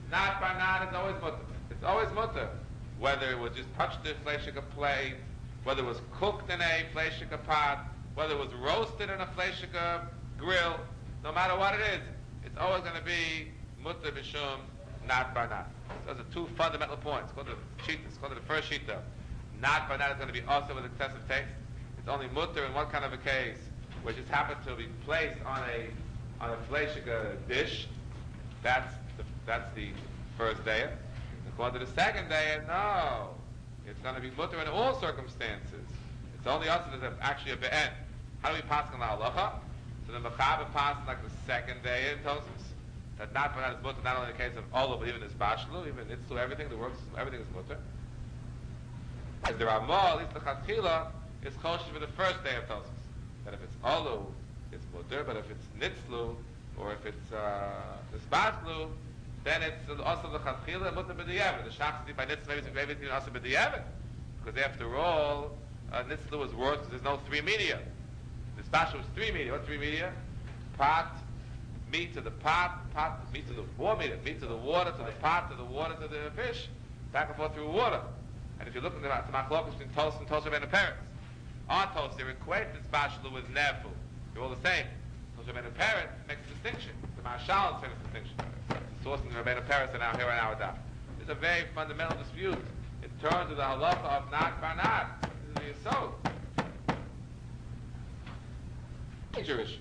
Not by not, it's always mutter. It's always mutter. Whether it was just touched the fleshika plate, whether it was cooked in a fleshika pot, whether it was roasted in a fleshika grill, no matter what it is, it's always going to be mutter b'shum, not by not. Those are two fundamental points. Go to the sheet, go to the first sheet though. Not by not is going to be also with excessive taste. It's only mutter in one kind of a case where it just happened to be placed on a fleshika dish. That's the first day. According to the second day, no. It's going to be mutter in all circumstances. It's only us that is actually a be'en. How do we pass on the halacha? So the mechaber passed like the second day in Tosfos. That not by not is mutter, not only in the case of Olav, but even as bashlu, even nitzlu, everything, the works, everything is mutter. As the Ramah, at least the Chatchila, is kosher for the first day of Tosfos. That if it's Olav, it's mutter, but if it's nitzlu, or if it's bashlu, then it's also the Chatchila, mutter b'di'evet. The shachs by nitzlu, maybe it's also b'di'evet. Because after all, nitzlu is worse because there's no three media. The bashlu is three media. What three media? Pot, meat to the pot, meat to the more meat to the water, to the pot, to the water, to the fish, back and forth through water. And if you're looking at the machlokas between toast and toast and parents, on toast they equate this bashlu with nefu. They're all the same. Toast and parent makes a distinction. The Marshal makes a distinction. The source in the Rebbeinu Peretz and now here and now that. There's a very fundamental dispute in terms of the halacha of not bar not. This is the yesod. Major issue.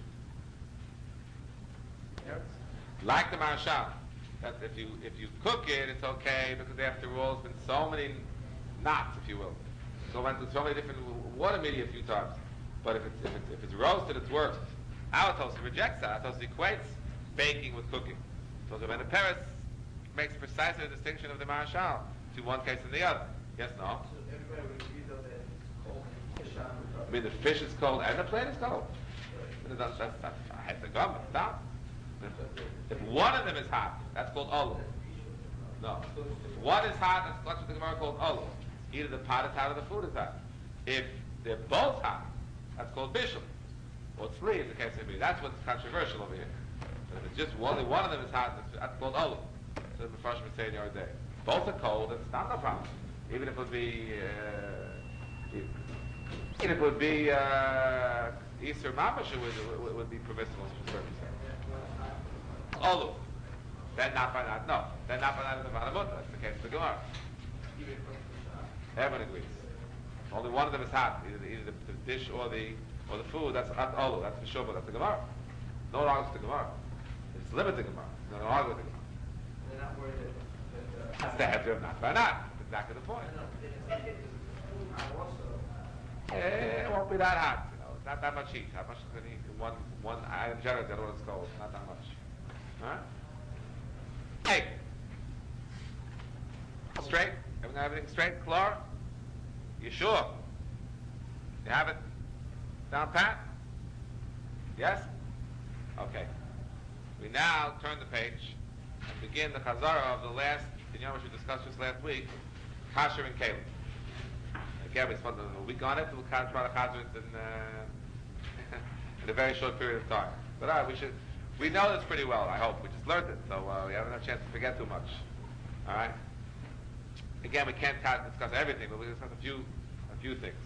Like the Marshal, that if you cook it, it's okay because after all, there's been so many knots, if you will. So went through so many different water media a few times. But if it's roasted, it's worse. Our toast rejects that. Our toast equates baking with cooking. So the Rebbeinu Peretz makes precisely the distinction of the Marshal to one case and the other. Yes, no. So everybody would agree though that it's cold. I mean, the fish is cold and the plate is cold. That's I had to go. Stop. If one of them is hot, that's called olu. No. If one is hot, that's what the Gemara called olu. Either the pot is hot or the food is hot. If they're both hot, that's called bishul. Or tzli, is the case of me. That's what's controversial over here. But if it's just only one of them is hot, that's called olu. So the Mepharshim would say in the other day. Both are cold, it's not no problem. Even if it would be, Easter Mamash would be permissible to a certain extent. Olu. Then not by not. No. Then not by not is the Mahamut. That's the case of the Gemara. Everyone agrees. Only one of them is hot. Either the dish or the food. That's not Olu. That's the Shubha. That's the Gemara. No argument with the Gemara. It's limited to Gemara. No argument with the Gemara. They're not worried that That's the head of not by not. That's exactly the point. It won't be that hot. You know, it's not that much heat. How much is it heat? One item generates the other one is cold. Not that much. Alright? Hey! Straight? Everything straight? Clear? You sure? You have it down pat? Yes? Okay. We now turn the page and begin the chazara of the last, which we discussed just last week, Kasher and Caleb. Again, we spent a week on it, we'll try to chazar it in a very short period of time. But all right, we know this pretty well, I hope. We just learned it, so we haven't had a chance to forget too much. All right? Again, we can't discuss everything, but we'll discuss a few things.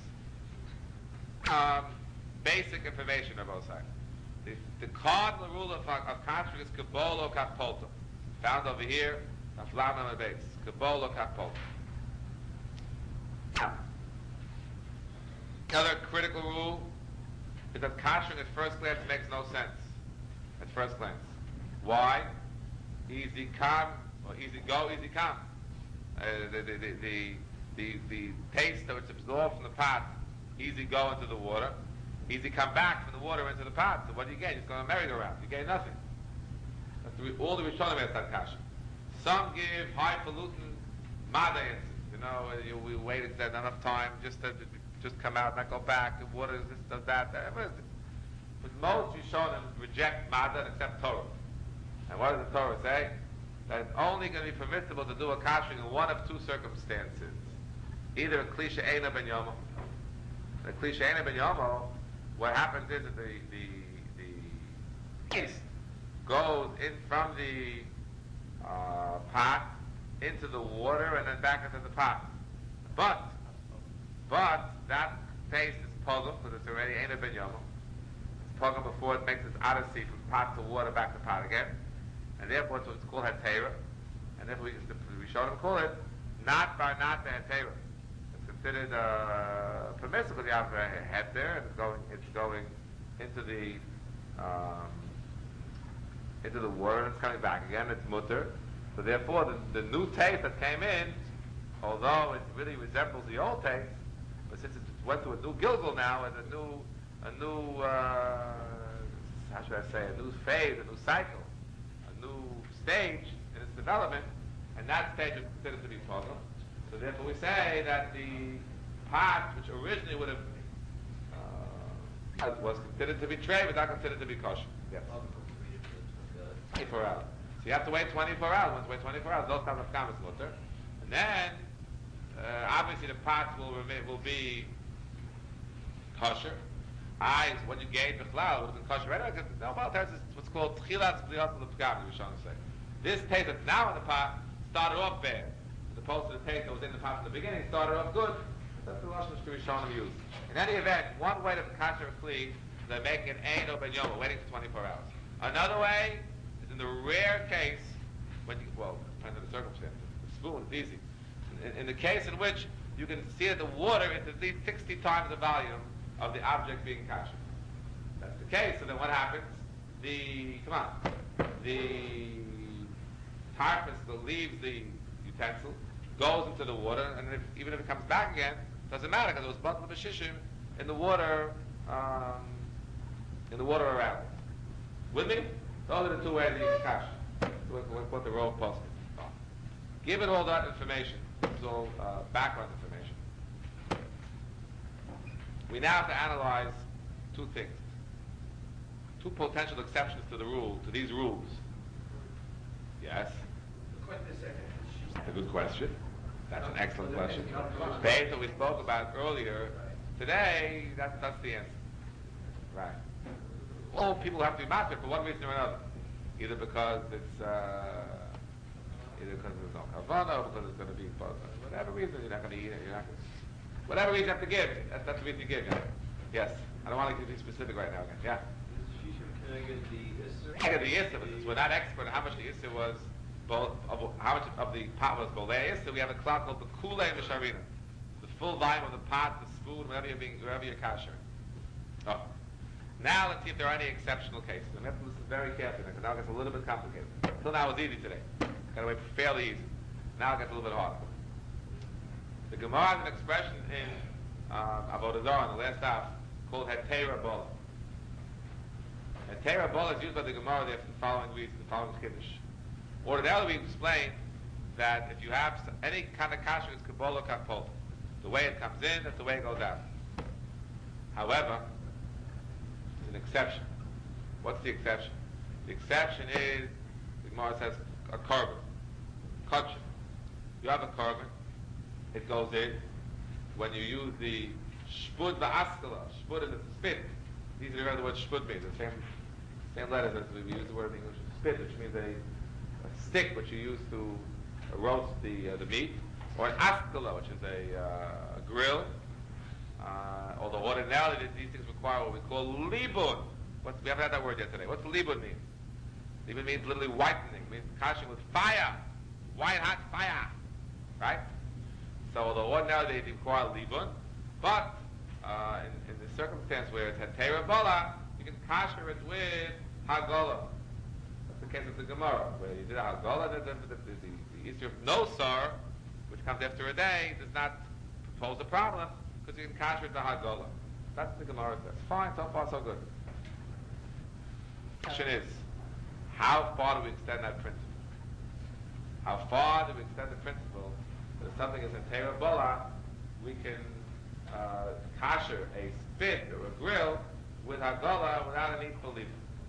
Basic information on both sides. The cardinal rule of contract is kabolo kapolto. Found over here, naflam on the base. Kabolo kapolto. Another critical rule is that kashering at first glance makes no sense. At first glance. Why? Easy come, or easy go, easy come. The taste that was absorbed from the pot, easy go into the water, easy come back from the water into the pot. So what do you get? You're just going to merry-go-round. You gain nothing. That's all the Rishonim has that kasha. Some give highfalutin mada answers. You know, we waited enough time just come out, not go back. The water is this, does that. But most Rishonim reject mada and accept Torah. And what does the Torah say? That it's only going to be permissible to do a kashering in one of two circumstances. Either a klisha eina ben yomo. The klisha eina ben yomo, what happens is that the yeast goes in from the pot into the water and then back into the pot. But that taste is pogum because it's already ain't a ben yoma. It's pogum before it makes its odyssey from pot to water back to pot again, and therefore it's called hatera. And therefore we showed him call it not the hatera. It's considered permissible. You have a head there, and it's going into the water, and it's coming back again. It's mutter. So therefore, the new taste that came in, although it really resembles the old taste, but since it went to a new Gilgul now, and a new how should I say, a new phase, a new cycle, a new stage in its development, and that stage is considered to be pogum. So therefore, we say that the pot, which originally would have was considered to be trey, was not considered to be kosher. Yes. 24 hours. So you have to wait 24 hours. Once you wait 24 hours, those times of kam is mutter. And then, obviously, the pot will be kosher. When you gave the cloud, it would have been kosher. Right? No, there's what's called tchilas b'liot l'pgam. We're trying to say this taste that's now in the pot started off bad, as opposed to the taste that was in the pot in the beginning started off good. That's the lashon that Rishonim use. In any event, one way to kasher a kli is they make it ein or ben yom, waiting for 24 hours. Another way is in the rare case when depends on the circumstances. The spoon is easy. In the case in which you can see that the water is at least 60 times the volume of the object being kasher. That's the case. So then what happens? The tarpus that leaves the utensil goes into the water, and even if it comes back again, it doesn't matter because it was bundled with shishim in the water around it. With me? Those are the two ways that you can kasher. What the row post. Given all that information, it's all background information. We now have to analyze two things. Two potential exceptions to the rule, to these rules. Yes? That's a good question. That's an excellent question. Based on what we spoke about earlier, today, that's the answer. Right. All people have to be master for one reason or another. Either because there's no kavana, or because it's going to be whatever reason you're not going to eat it. Whatever reason you have to give, that's the reason you give. Yes. I don't want to give you specific right now again. Yeah. Can I get the Issa? I get the Issa, but since we're not expert on how much the Issa was, how much of the pot was Bolei Issa, we have a clock called the Kulei Misharina. The full volume of the pot, the spoon, wherever you're kasher. Oh. Now let's see if there are any exceptional cases. And we have to listen very carefully because now it gets a little bit complicated. Until now it was easy today. Got away fairly easy. Now it gets a little bit harder. The Gemara has an expression in Avodah Zarah on the last half called Hetera Bola. Hetera Bola is used by the Gemara there for the following reason, the following kiddush. Ordinarily we explain that if you have any kind of kasher, it's Kabbalah Kapol. The way it comes in, that's the way it goes out. However, there's an exception. What's the exception? The exception is, the Gemara says, a korban. Kosher. You have a korban, it goes in. When you use the shpud va'askala, shpud is a spit. These are the word shpud means, the same letters as we use the word in English, spit, which means a stick which you use to roast the meat, or an askala, which is a grill. Although ordinarily these things require what we call libun. We haven't had that word yet today. What's libun mean? Libun means literally whitening. It means kashing with fire, white hot fire, right? So although ordinarily they require libun, but in the circumstance where it's hetera bola, you can kasher it with hagolah. That's the case of the Gemara, where you did a hagolah, the issue of no sar, which comes after a day, does not pose a problem, because you can kasher it with hagolah. That's the Gemara says. Fine, so far so good. The question is, how far do we extend that principle? How far do we extend the principle that if something is hetera bola, we can kasher a spit or a grill with hagolah without a need for libun?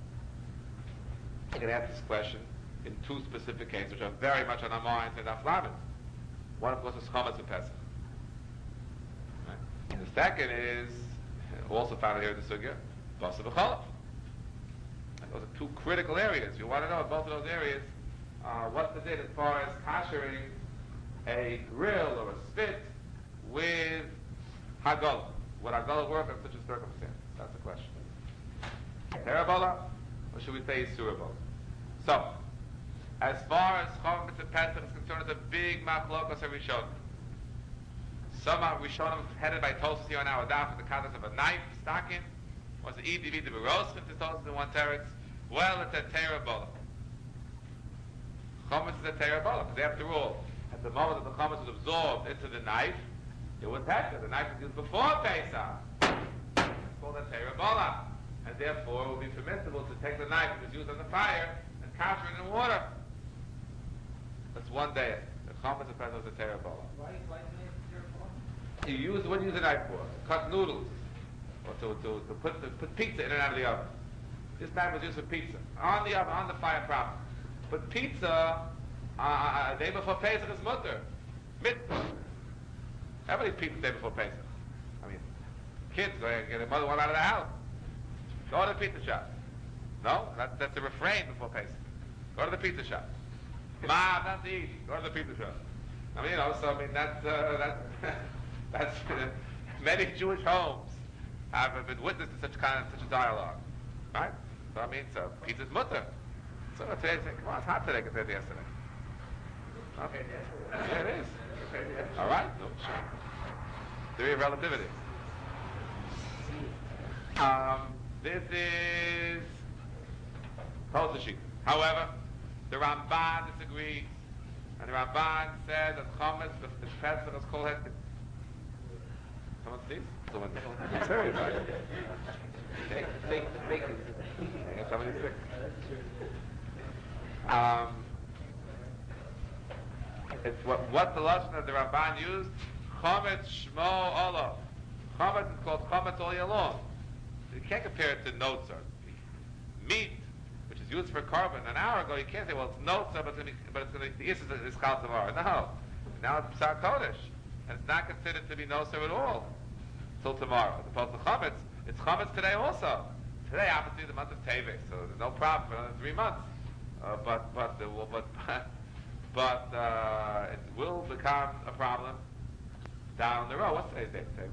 I can answer this question in two specific cases, which are very much on our minds and our flavors. One, of course, is chametz and pesach. Right? And the second is also found here in the sugya, basar v'cholov. Those are two critical areas. You want to know both of those areas. what's the din as far as kashering a grill or a spit with hagala? Would hagala work in such a circumstance? That's the question. Terabola, or should we say Isurabola? So, as far as Chom Mitzvah Pesach is concerned, it's a big machlokas Rishonim. Some Rishonim headed by Tosfos here on our daf with the context of a knife, stocking. Was the EDV the Beroskin to Tosfos in one teretz? Well, it's a Terabola. Chometz is a Terabola, because after all, at the moment that the chometz was absorbed into the knife, it was hector. The knife was used before Pesach. It's called a Terabola. And therefore, it would be permissible to take the knife that was used on the fire and capture it in water. That's one day. The chometz of Pesach was a Terabola. Why is it Terabola? What do you use a knife for? To cut noodles. Or to put pizza in and out of the oven. This knife was used for pizza. On the oven, on the fire proper. But pizza, a day before Pesach is mutter. Mitzvah. Everybody pizza the day before Pesach. I mean, kids go and get their mother one out of the house. Go to the pizza shop. No? That's the refrain before Pesach. Go to the pizza shop. Mom, not to eat. Go to the pizza shop. I mean, that's many Jewish homes have been witness to such a dialogue. Right? So I mean, so pizza's mutter. So today's saying, come on, it's hot today compared to yesterday. Okay. Yeah, it is. All right? No, sure. Theory of relativity. This is Tosfos. However, the Ramban disagrees, and the Ramban says that chometz the Pesach is called hectic. Someone sneeze? Someone serious, right? Somebody's sick. It's what the lashon of the Ramban used. Chometz shmo olav. Chometz is called chometz all year long. You can't compare it to notzer. Meat, which is used for carbon, an hour ago, you can't say, well, it's notzer, but it's going to be the issue is kal tomorrow. No. Now it's Psar Kodesh. And it's not considered to be notzer at all till tomorrow. As opposed to chometz, it's chometz today also. Today happens to be the month of Teves, so there's no problem for another 3 months. But it will become a problem down the road. What's today's date? Teves.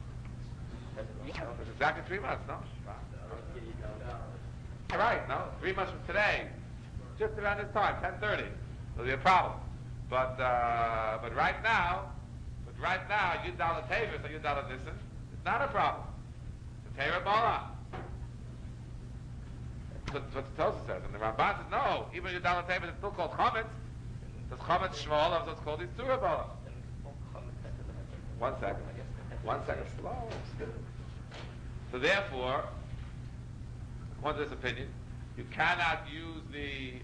It's exactly 3 months, no? Right, no? 3 months from today, just around this time, 10:30, there'll be a problem. But right now, Yudala Tevis or Yudala Nisan, it's not a problem. It's a Terabola. That's what the Tosfos says, and the Ramban says no. Even Yudala Tevis is still called chometz. It's chometz shmol, so it's called Isurabola. 1 second. 1 second. Slow. So therefore, according to this opinion, you cannot use the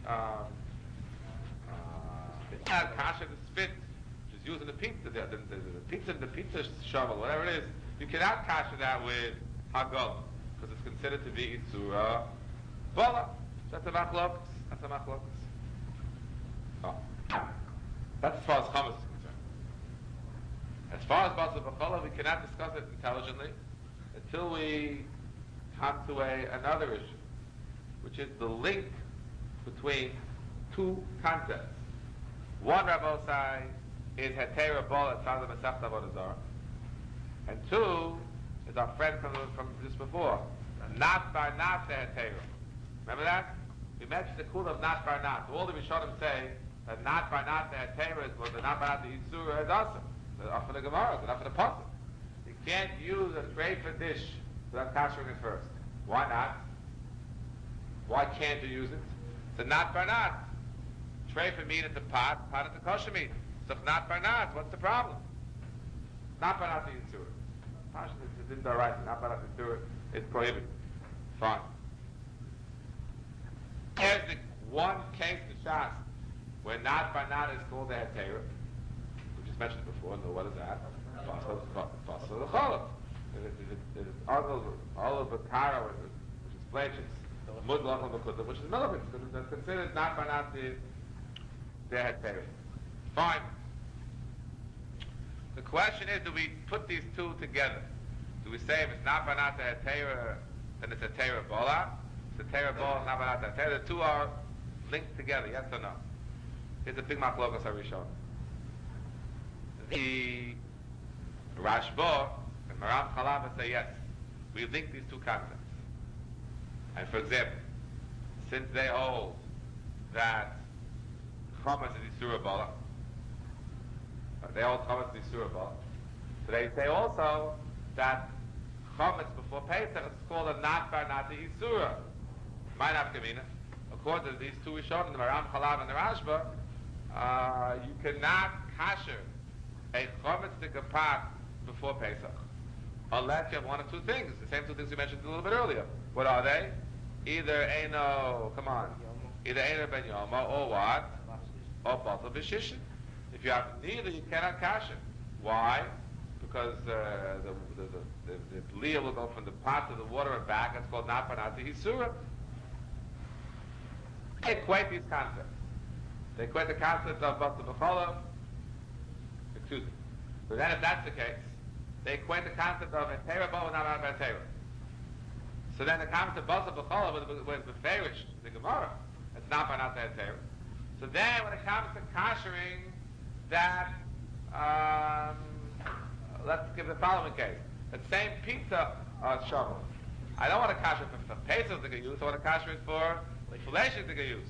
kasha, the spit, which is used in the pizza, the pizza shovel, whatever it is. You cannot kasha that with hagol, because it's considered to be isura bola. That's a machlokas. Oh. That's as far as chometz is concerned. As far as basar b'chola, we cannot discuss it intelligently until we come to another issue, which is the link between two concepts. One, Rabbosai, is Hetera Bola Tzad Masechta Avodah Zarah, and two is our friend from just before, not bar not the Hetera. Remember that? We mentioned the kula of not bar not. All the Rishonim say that not bar not the Hetera is, well, the not bar not the Yisura is awesome. The off of the Gemara, the off of the Pasuk. You can't use a tray for dish without kashering it first. Why not? Why can't you use it? So not bar not. Tray for meat at the pot at the kosher meat. So not bar not, what's the problem? Not bar not the Yisura. Pasha is alright, not bar not the Yisura is prohibited. Fine. Here's the one case in Shas where not bar not is called the Hetera. We just mentioned it before. No, what is that? Basar the Cholov. It is all Batara, which is fleishes. Mudlach and Mekuta, which is milibit. It's considered not bar not the Hetera. Fine. The question is, do we put these two together? Do we say if it's not bar not the Hetera, then it's a Hetera Bola? It's a Hetera Bola, not bar not the Hetera. The two are linked together, yes or no? Here's a big machlokas harishon. The Rashba and Maram Chalava say yes. We link these two concepts. And for example, since they hold that Chometz is Isura Bala, they hold Chometz is Isura Bala, so they say also that Chometz before Pesach is called a Natbar Nati Isura. My nafkamina. According to these two Rishonim, the Maram Chalav and the Rashba, you cannot kasher a Chometz pot before Pesach unless you have one of two things. The same two things we mentioned a little bit earlier. What are they? Either Eino Ben Yoma or what? Or Batal B'Shishin. If you have neither, you cannot kasher. Why? Because the Blia will go from the pot to the water and back. It's called Napanati Hisura. They equate these concepts. They equate the concept of Batal B'Cholav. Excuse me. But then if that's the case, they equate the concept of Hetera Bo and not Hetera. So then the concept of Batal B'Cholav was beferish, the Gemara. It's not by not the Hetera. So then when it comes to kashering, that let's give the following case. That same pizza shovel. I don't want to kasher for pesos to get used. I want to kasher it for flesh to get used.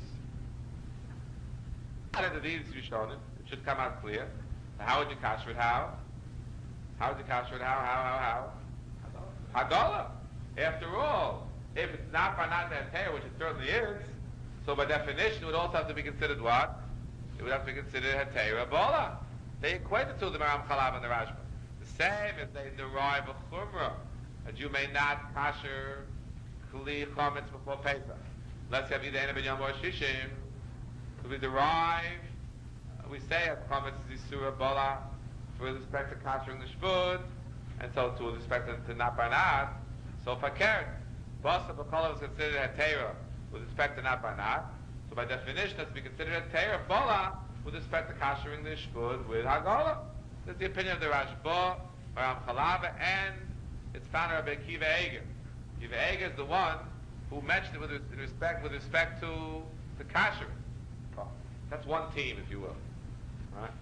Out of these Rishonim, it should come out clear. How would you kasher it? How would you kasher it? How? Hagolah. After all, if it's not by not that hair, which it certainly is, so by definition it would also have to be considered what? It would have to be considered hetera bola. They equate the two, the Maram Chalav and the Rashba. The same as they derive a chumrah, that you may not kasher kli chometz before Pesach. Unless you have either Eina Ben Yom or Shishim, so we derive, we say that chometz is isura bola with respect to kashering the shvud, and so to with respect to not barnat. So fakert, basa b'kolav is considered hetera with respect to not barnat. So by definition, that's to be considered hetera bola with respect to kashering the shvud with hagolah. That's the opinion of the Rashba, Ram Chalava, and it's found in Rabbi Kiva Eger. Kiva Eger is the one who mentioned it with respect to kashering. Oh, that's one team, if you will. All right.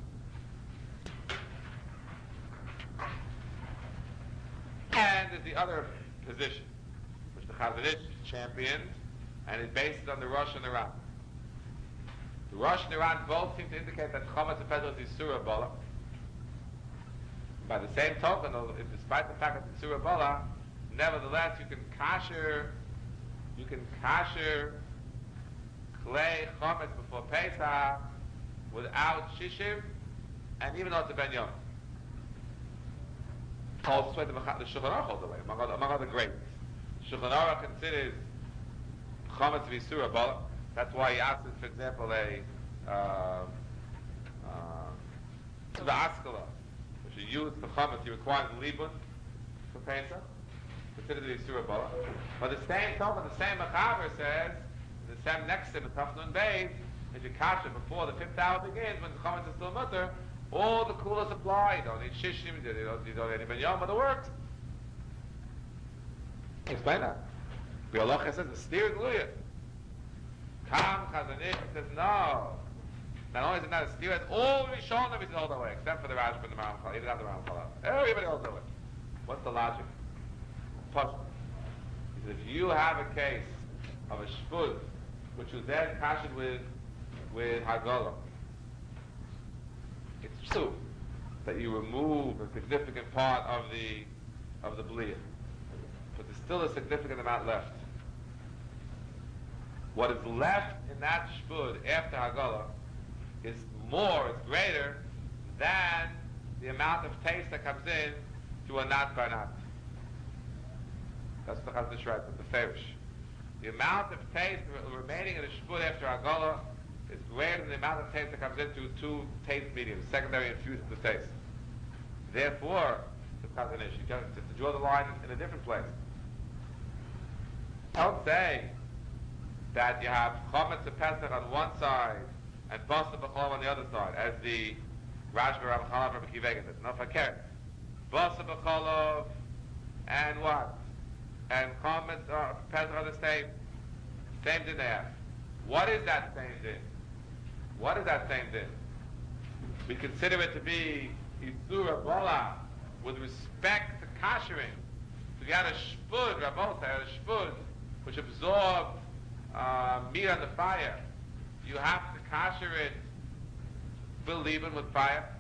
And there's the other position, which the Chazon Ish championed, and is based on the Rosh and the Ran. The Rosh and the Ran both seem to indicate that Chometz and Pesach is Isura Bola. By the same token, despite the fact that it's Isura Bola, nevertheless you can kasher clay Chometz before Pesach without Shishim, and even though it's a Ben Yom. Also, the Shulchan Aruch holds the way, among other greats. Shulchan Aruch considers Chometz to be Isura Bola. That's why he asks, for example, the Askala, which he used for Chometz, he requires Libun for Pesach, considered to be Isura Bola. But the same token, the same Mechaber says, the same next to him, the Tafnun Beis, if you kasher before the 5th hour begins, when the Chometz is still mutter, all the kulas apply. You don't need Shishim, you don't need any Ben Yom, but it works. Explain that. The Allah says, the steer is Luya. Kam Chazon Ish says, no. Not only is it not a steer, it's all Rishonim is all the way, except for the Rashba and the Maram Chalav. Even not the Maram Chalav. Everybody else do it. What's the logic? First, if you have a case of a shvud, which you then kashed with Hagolah, it's true that you remove a significant part of the Blia, but there's still a significant amount left. What is left in that shvud after Hagolah is greater than the amount of taste that comes in to a nat barnat. That's the Chazon Ish writes, the Ferish. The amount of taste remaining in the shvud after Hagolah is greater than the amount of taste that comes into two taste mediums, secondary and fused to taste. Therefore, the Chazon Ish, you have to draw the line in a different place. Don't say that you have Chometz and Pesach on one side and Basa B'Cholav on the other side, as the Rashba, Ram Chalav, Rabbi Kiva Eger says. No, fakir. Basa B'Cholav and what? And Chometz Pesach are the same din they have. What is that same din? What is that same din? We consider it to be Isura Bola with respect to kashering. So you had a shpud, Rabot had a shpud, which absorbed meat on the fire. You have to kasher it, believing with fire.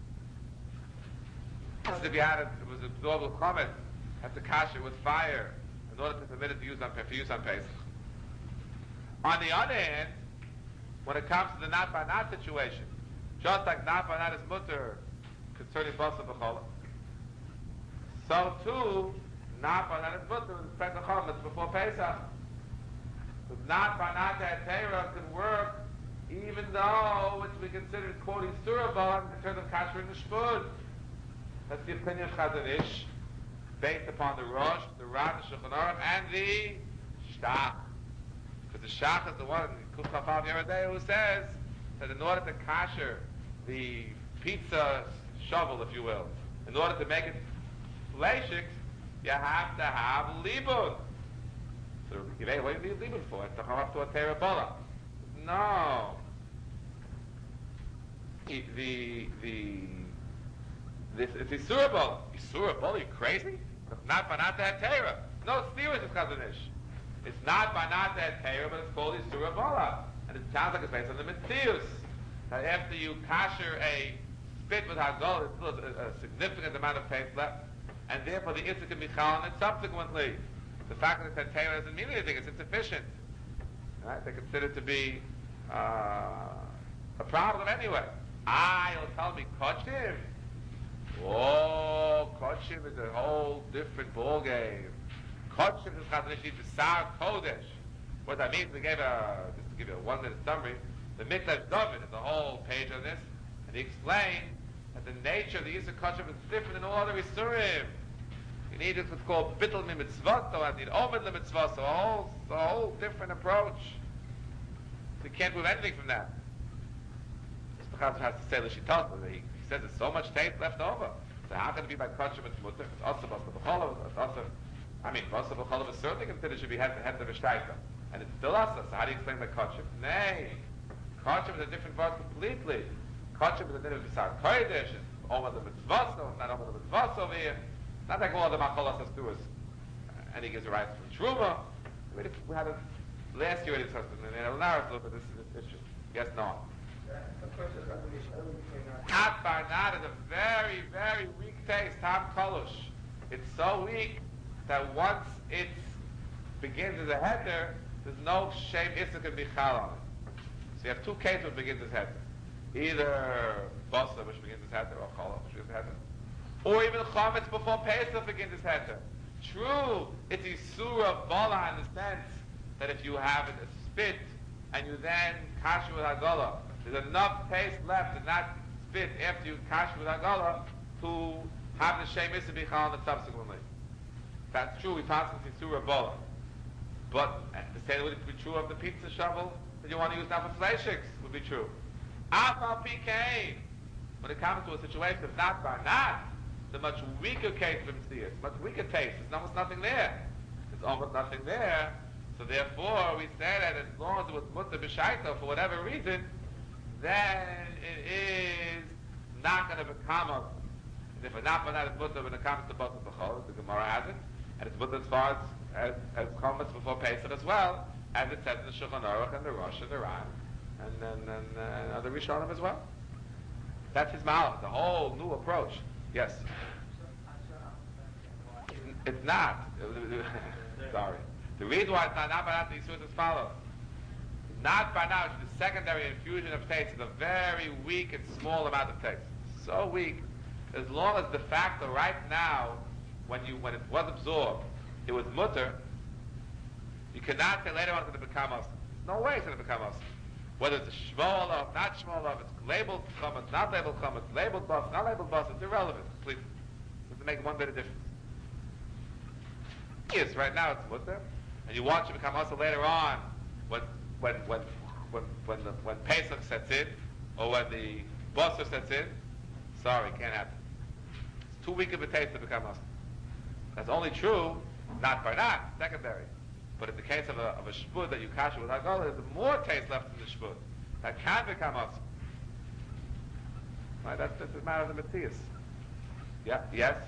As if you had it was absorbed with chomet, have to kasher it with fire in order to permit it to use on Pesach. On the other hand, when it comes to the not by not situation, just like not by not is mutter concerning Basa B'cholah, so too, not by not is mutter with respect to chometz before Pesach. So not by not that Torah can work even though which we consider quoting Surah B'cholah in terms of kashering the shpud. That's the opinion of Chazon Ish, based upon the Rosh, the Ran, the Shulchan Aruch, and the Shtach. Because the Shach is the one, Kuf Chafal Yerodei, who says that in order to kasher the pizza shovel, if you will, in order to make it fleishik, you have to have libun. So what do you need libun for? It's to come up to a Terah Bola. No. It's Isura Bola. Isura Bola, you crazy? Not by not that Terah. No, it's serious, it's Chazon Ish. It's not by not that Torah, but it's called Isura Bola. And it sounds like it's based on the Metzius. That after you kasher a spit with Hagol, it's still a significant amount of taste left. And therefore the Isser can be chal, and subsequently, the fact that it's Torah doesn't mean anything, it's insufficient. Right? They consider it to be a problem anyway. You'll tell me, Kochim? Oh, Kochim is a whole different ballgame. Kochim is Chazon Ish B'Sar Kodesh. What that means, just to give you a 1-minute summary, the Mikdash David is a whole page on this, and he explained that the nature of the Yisur Kochim is different than all other Yisurim. You need what's called Bittul Mi Mitzvot, and you need Omed Le Mitzvot, so a whole different approach. So you can't move anything from that. Mr. Chazon has to say L'Shitot, he says there's so much taste left over. So how can it be by Kochim it's mutter? It's also Basa B'cholah, it's also Basa B'cholah is certainly considered should be head of a shtaita. And it's still asa. So how do you explain the Kochim? Nay. Kochim is a different word completely. Kochim is a different B'sar Kodesh. It's Omad L'Mitzvos, it's not Omad L'Mitzvos over here. Not like all the Macholas Astuas. And he gives a right from Truma. We had it last year, it's husband, and it'll narrow a little bit this issue. Yes, no. Not by not is a very, very weak taste, Tam Kolosh. It's so weak that once it begins as a heter, there's no shame Issa can be chal on it. So you have two cases which begins as heter. Either Basa, which begins as heter, or Cholah, which begins as heter. Or even Chometz before Pesach begins as heter. True, it's Isura Bola in the sense that if you have a spit and you then kasher with Hagolah, there's enough taste left in that spit after you kasher with Hagolah to have the shame Issa be chal on it subsequently. That's true, we pass with Isura Bola. But the same would be true of the pizza shovel that you want to use now for fleishiks would be true. Afal PK, when it comes to a situation of not by not, it's a much weaker case of Messias, much weaker taste. There's almost nothing there. There's almost nothing there. So therefore, we say that as long as it was mutter b'shaita for whatever reason, then it is not going to become a. And if a not by not is mutter when it comes to Basa B'cholah, the Gemara has it, and it's mutter as far as chometz before Pesach as well, as it says in the Shulchan Aruch and the Rosh and the Ran, and other Rishonim as well. That's his malach, the whole new approach. Yes. It's not. Sorry. The reason why it's not by not, the Yisur is as follows. Not by now, which is the secondary infusion of taste, is a very weak and small amount of taste. So weak, as long as the fact that right now, when it was absorbed, it was mutter, you cannot say later on it's going to become us. No way it's going to become us. Whether it's a shmol of, not shmol of, it's labeled chametz, not labeled chametz, labeled bus, not labeled bus, it's irrelevant. Please, it doesn't make one bit of difference. Yes, right now it's mutter, and you want to become also later on when Pesach sets in, or when the Basar sets in. Sorry, can't happen. It's too weak of a taste to become us. That's only true, not by not, secondary. But in the case of a shpud that you kasher with Hagolah, there's more taste left in the shpud. that can become us. Right? That's a matter of the Matthias. Yeah, yes?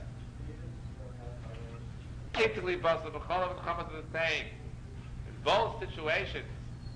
Basically, Basar, B'cholav, and Chametz are the same. In both situations,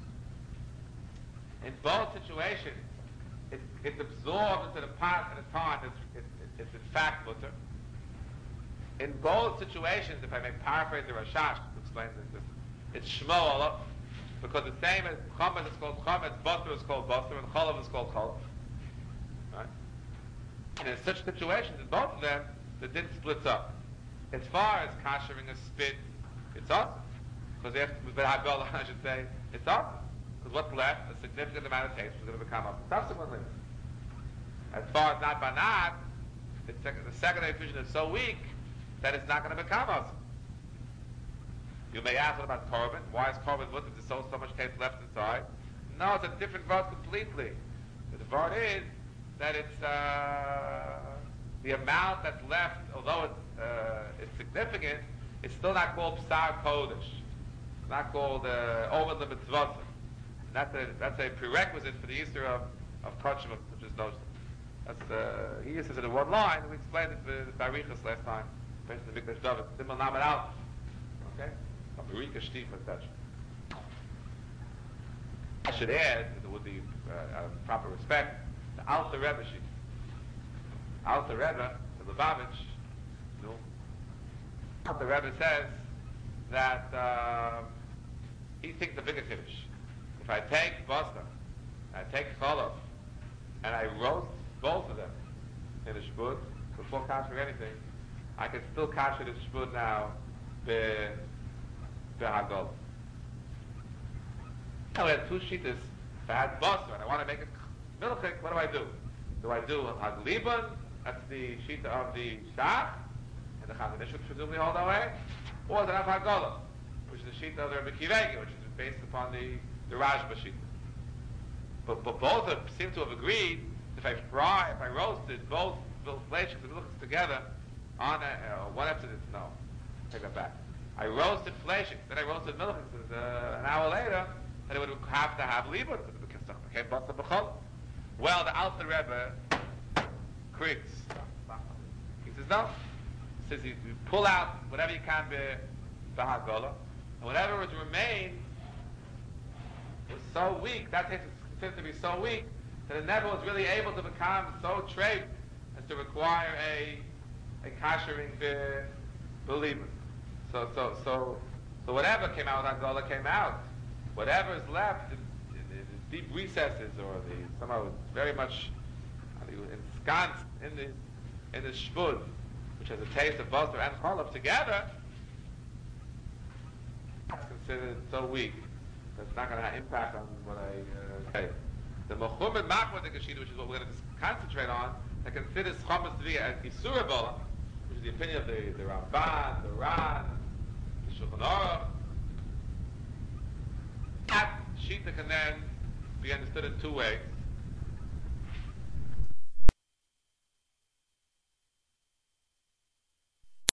it's absorbed into the pot at a time. It's in fact butter. In both situations, if I may paraphrase the Rashash to explain this, it's Shmo'ala, because the same as Chametz is called Chametz, Basar is called Basar, and Cholav is called Cholav. Right? And in such situations, in both of them, the din splits up. As far as kashering a spit, it's awesome. Because after the Haggalah, I should say, it's awesome. Because what's left, a significant amount of taste, is going to become awesome. Subsequently, as far as not banat, the secondary fusion is so weak that it's not going to become awesome. You may ask, what about korban? Why is korban mutter? There's so much taste left inside. No, it's a different word completely. The word is that it's the amount that's left, although it's significant, it's still not called Psar Kodesh. It's not called Omen L'Mitzvot. That's a prerequisite for the Easter of Kodshim, which is Noshim. He uses it in one line, and we explained it with Barichas last time, based on the Mikdash David, Simon Lamed Aleph. Okay? Barika Shtif, etc. I should add, with the proper respect, the Alter Rebbe sheet. Alter Rebbe, the Lubavitch, Alter Rebbe says that he thinks the bigger Kiddush. If I take Basar, I take Cholav, and I roast both of them in a shbud, before kasher anything, I can still kasher the shbud now b'hagol. Now we have two shittas. If I had Basar and I want to make it milchik, what do? Do I do Hagliban? That's the shita of the Shach, and the Chazon Ish presumably hold that way. Or is it Hagolah, which is the shita of the Rebbe Kivegi, which is based upon the Rajba shita. But both seem to have agreed if I roasted both fleishiks and milchiks together on one after this. No, take that back. I roasted fleishiks, then I roasted milchiks an hour later, and it would have to have libud because it became Basar B'chol. Well, the Alter Rebbe creaks. He says no. He says you pull out whatever you can b'hagolah, and whatever was remained was so weak. That taste is considered to be so weak that it never was really able to become so trade as to require a kashering believer. So whatever came out of Hagolah came out. Whatever is left in the deep recesses, or somehow very much ensconced in the shvud, which has a taste of Basar and Cholav together, it's considered so weak that it's not going to have impact on what I say. The Mechumed Machmod Kashida, which is what we're going to concentrate on, that considers Chametz to be an Isur Bola, which is the opinion of the Ramban, the Ran, the Shulchan Aruch. That Shita can then be understood in two ways.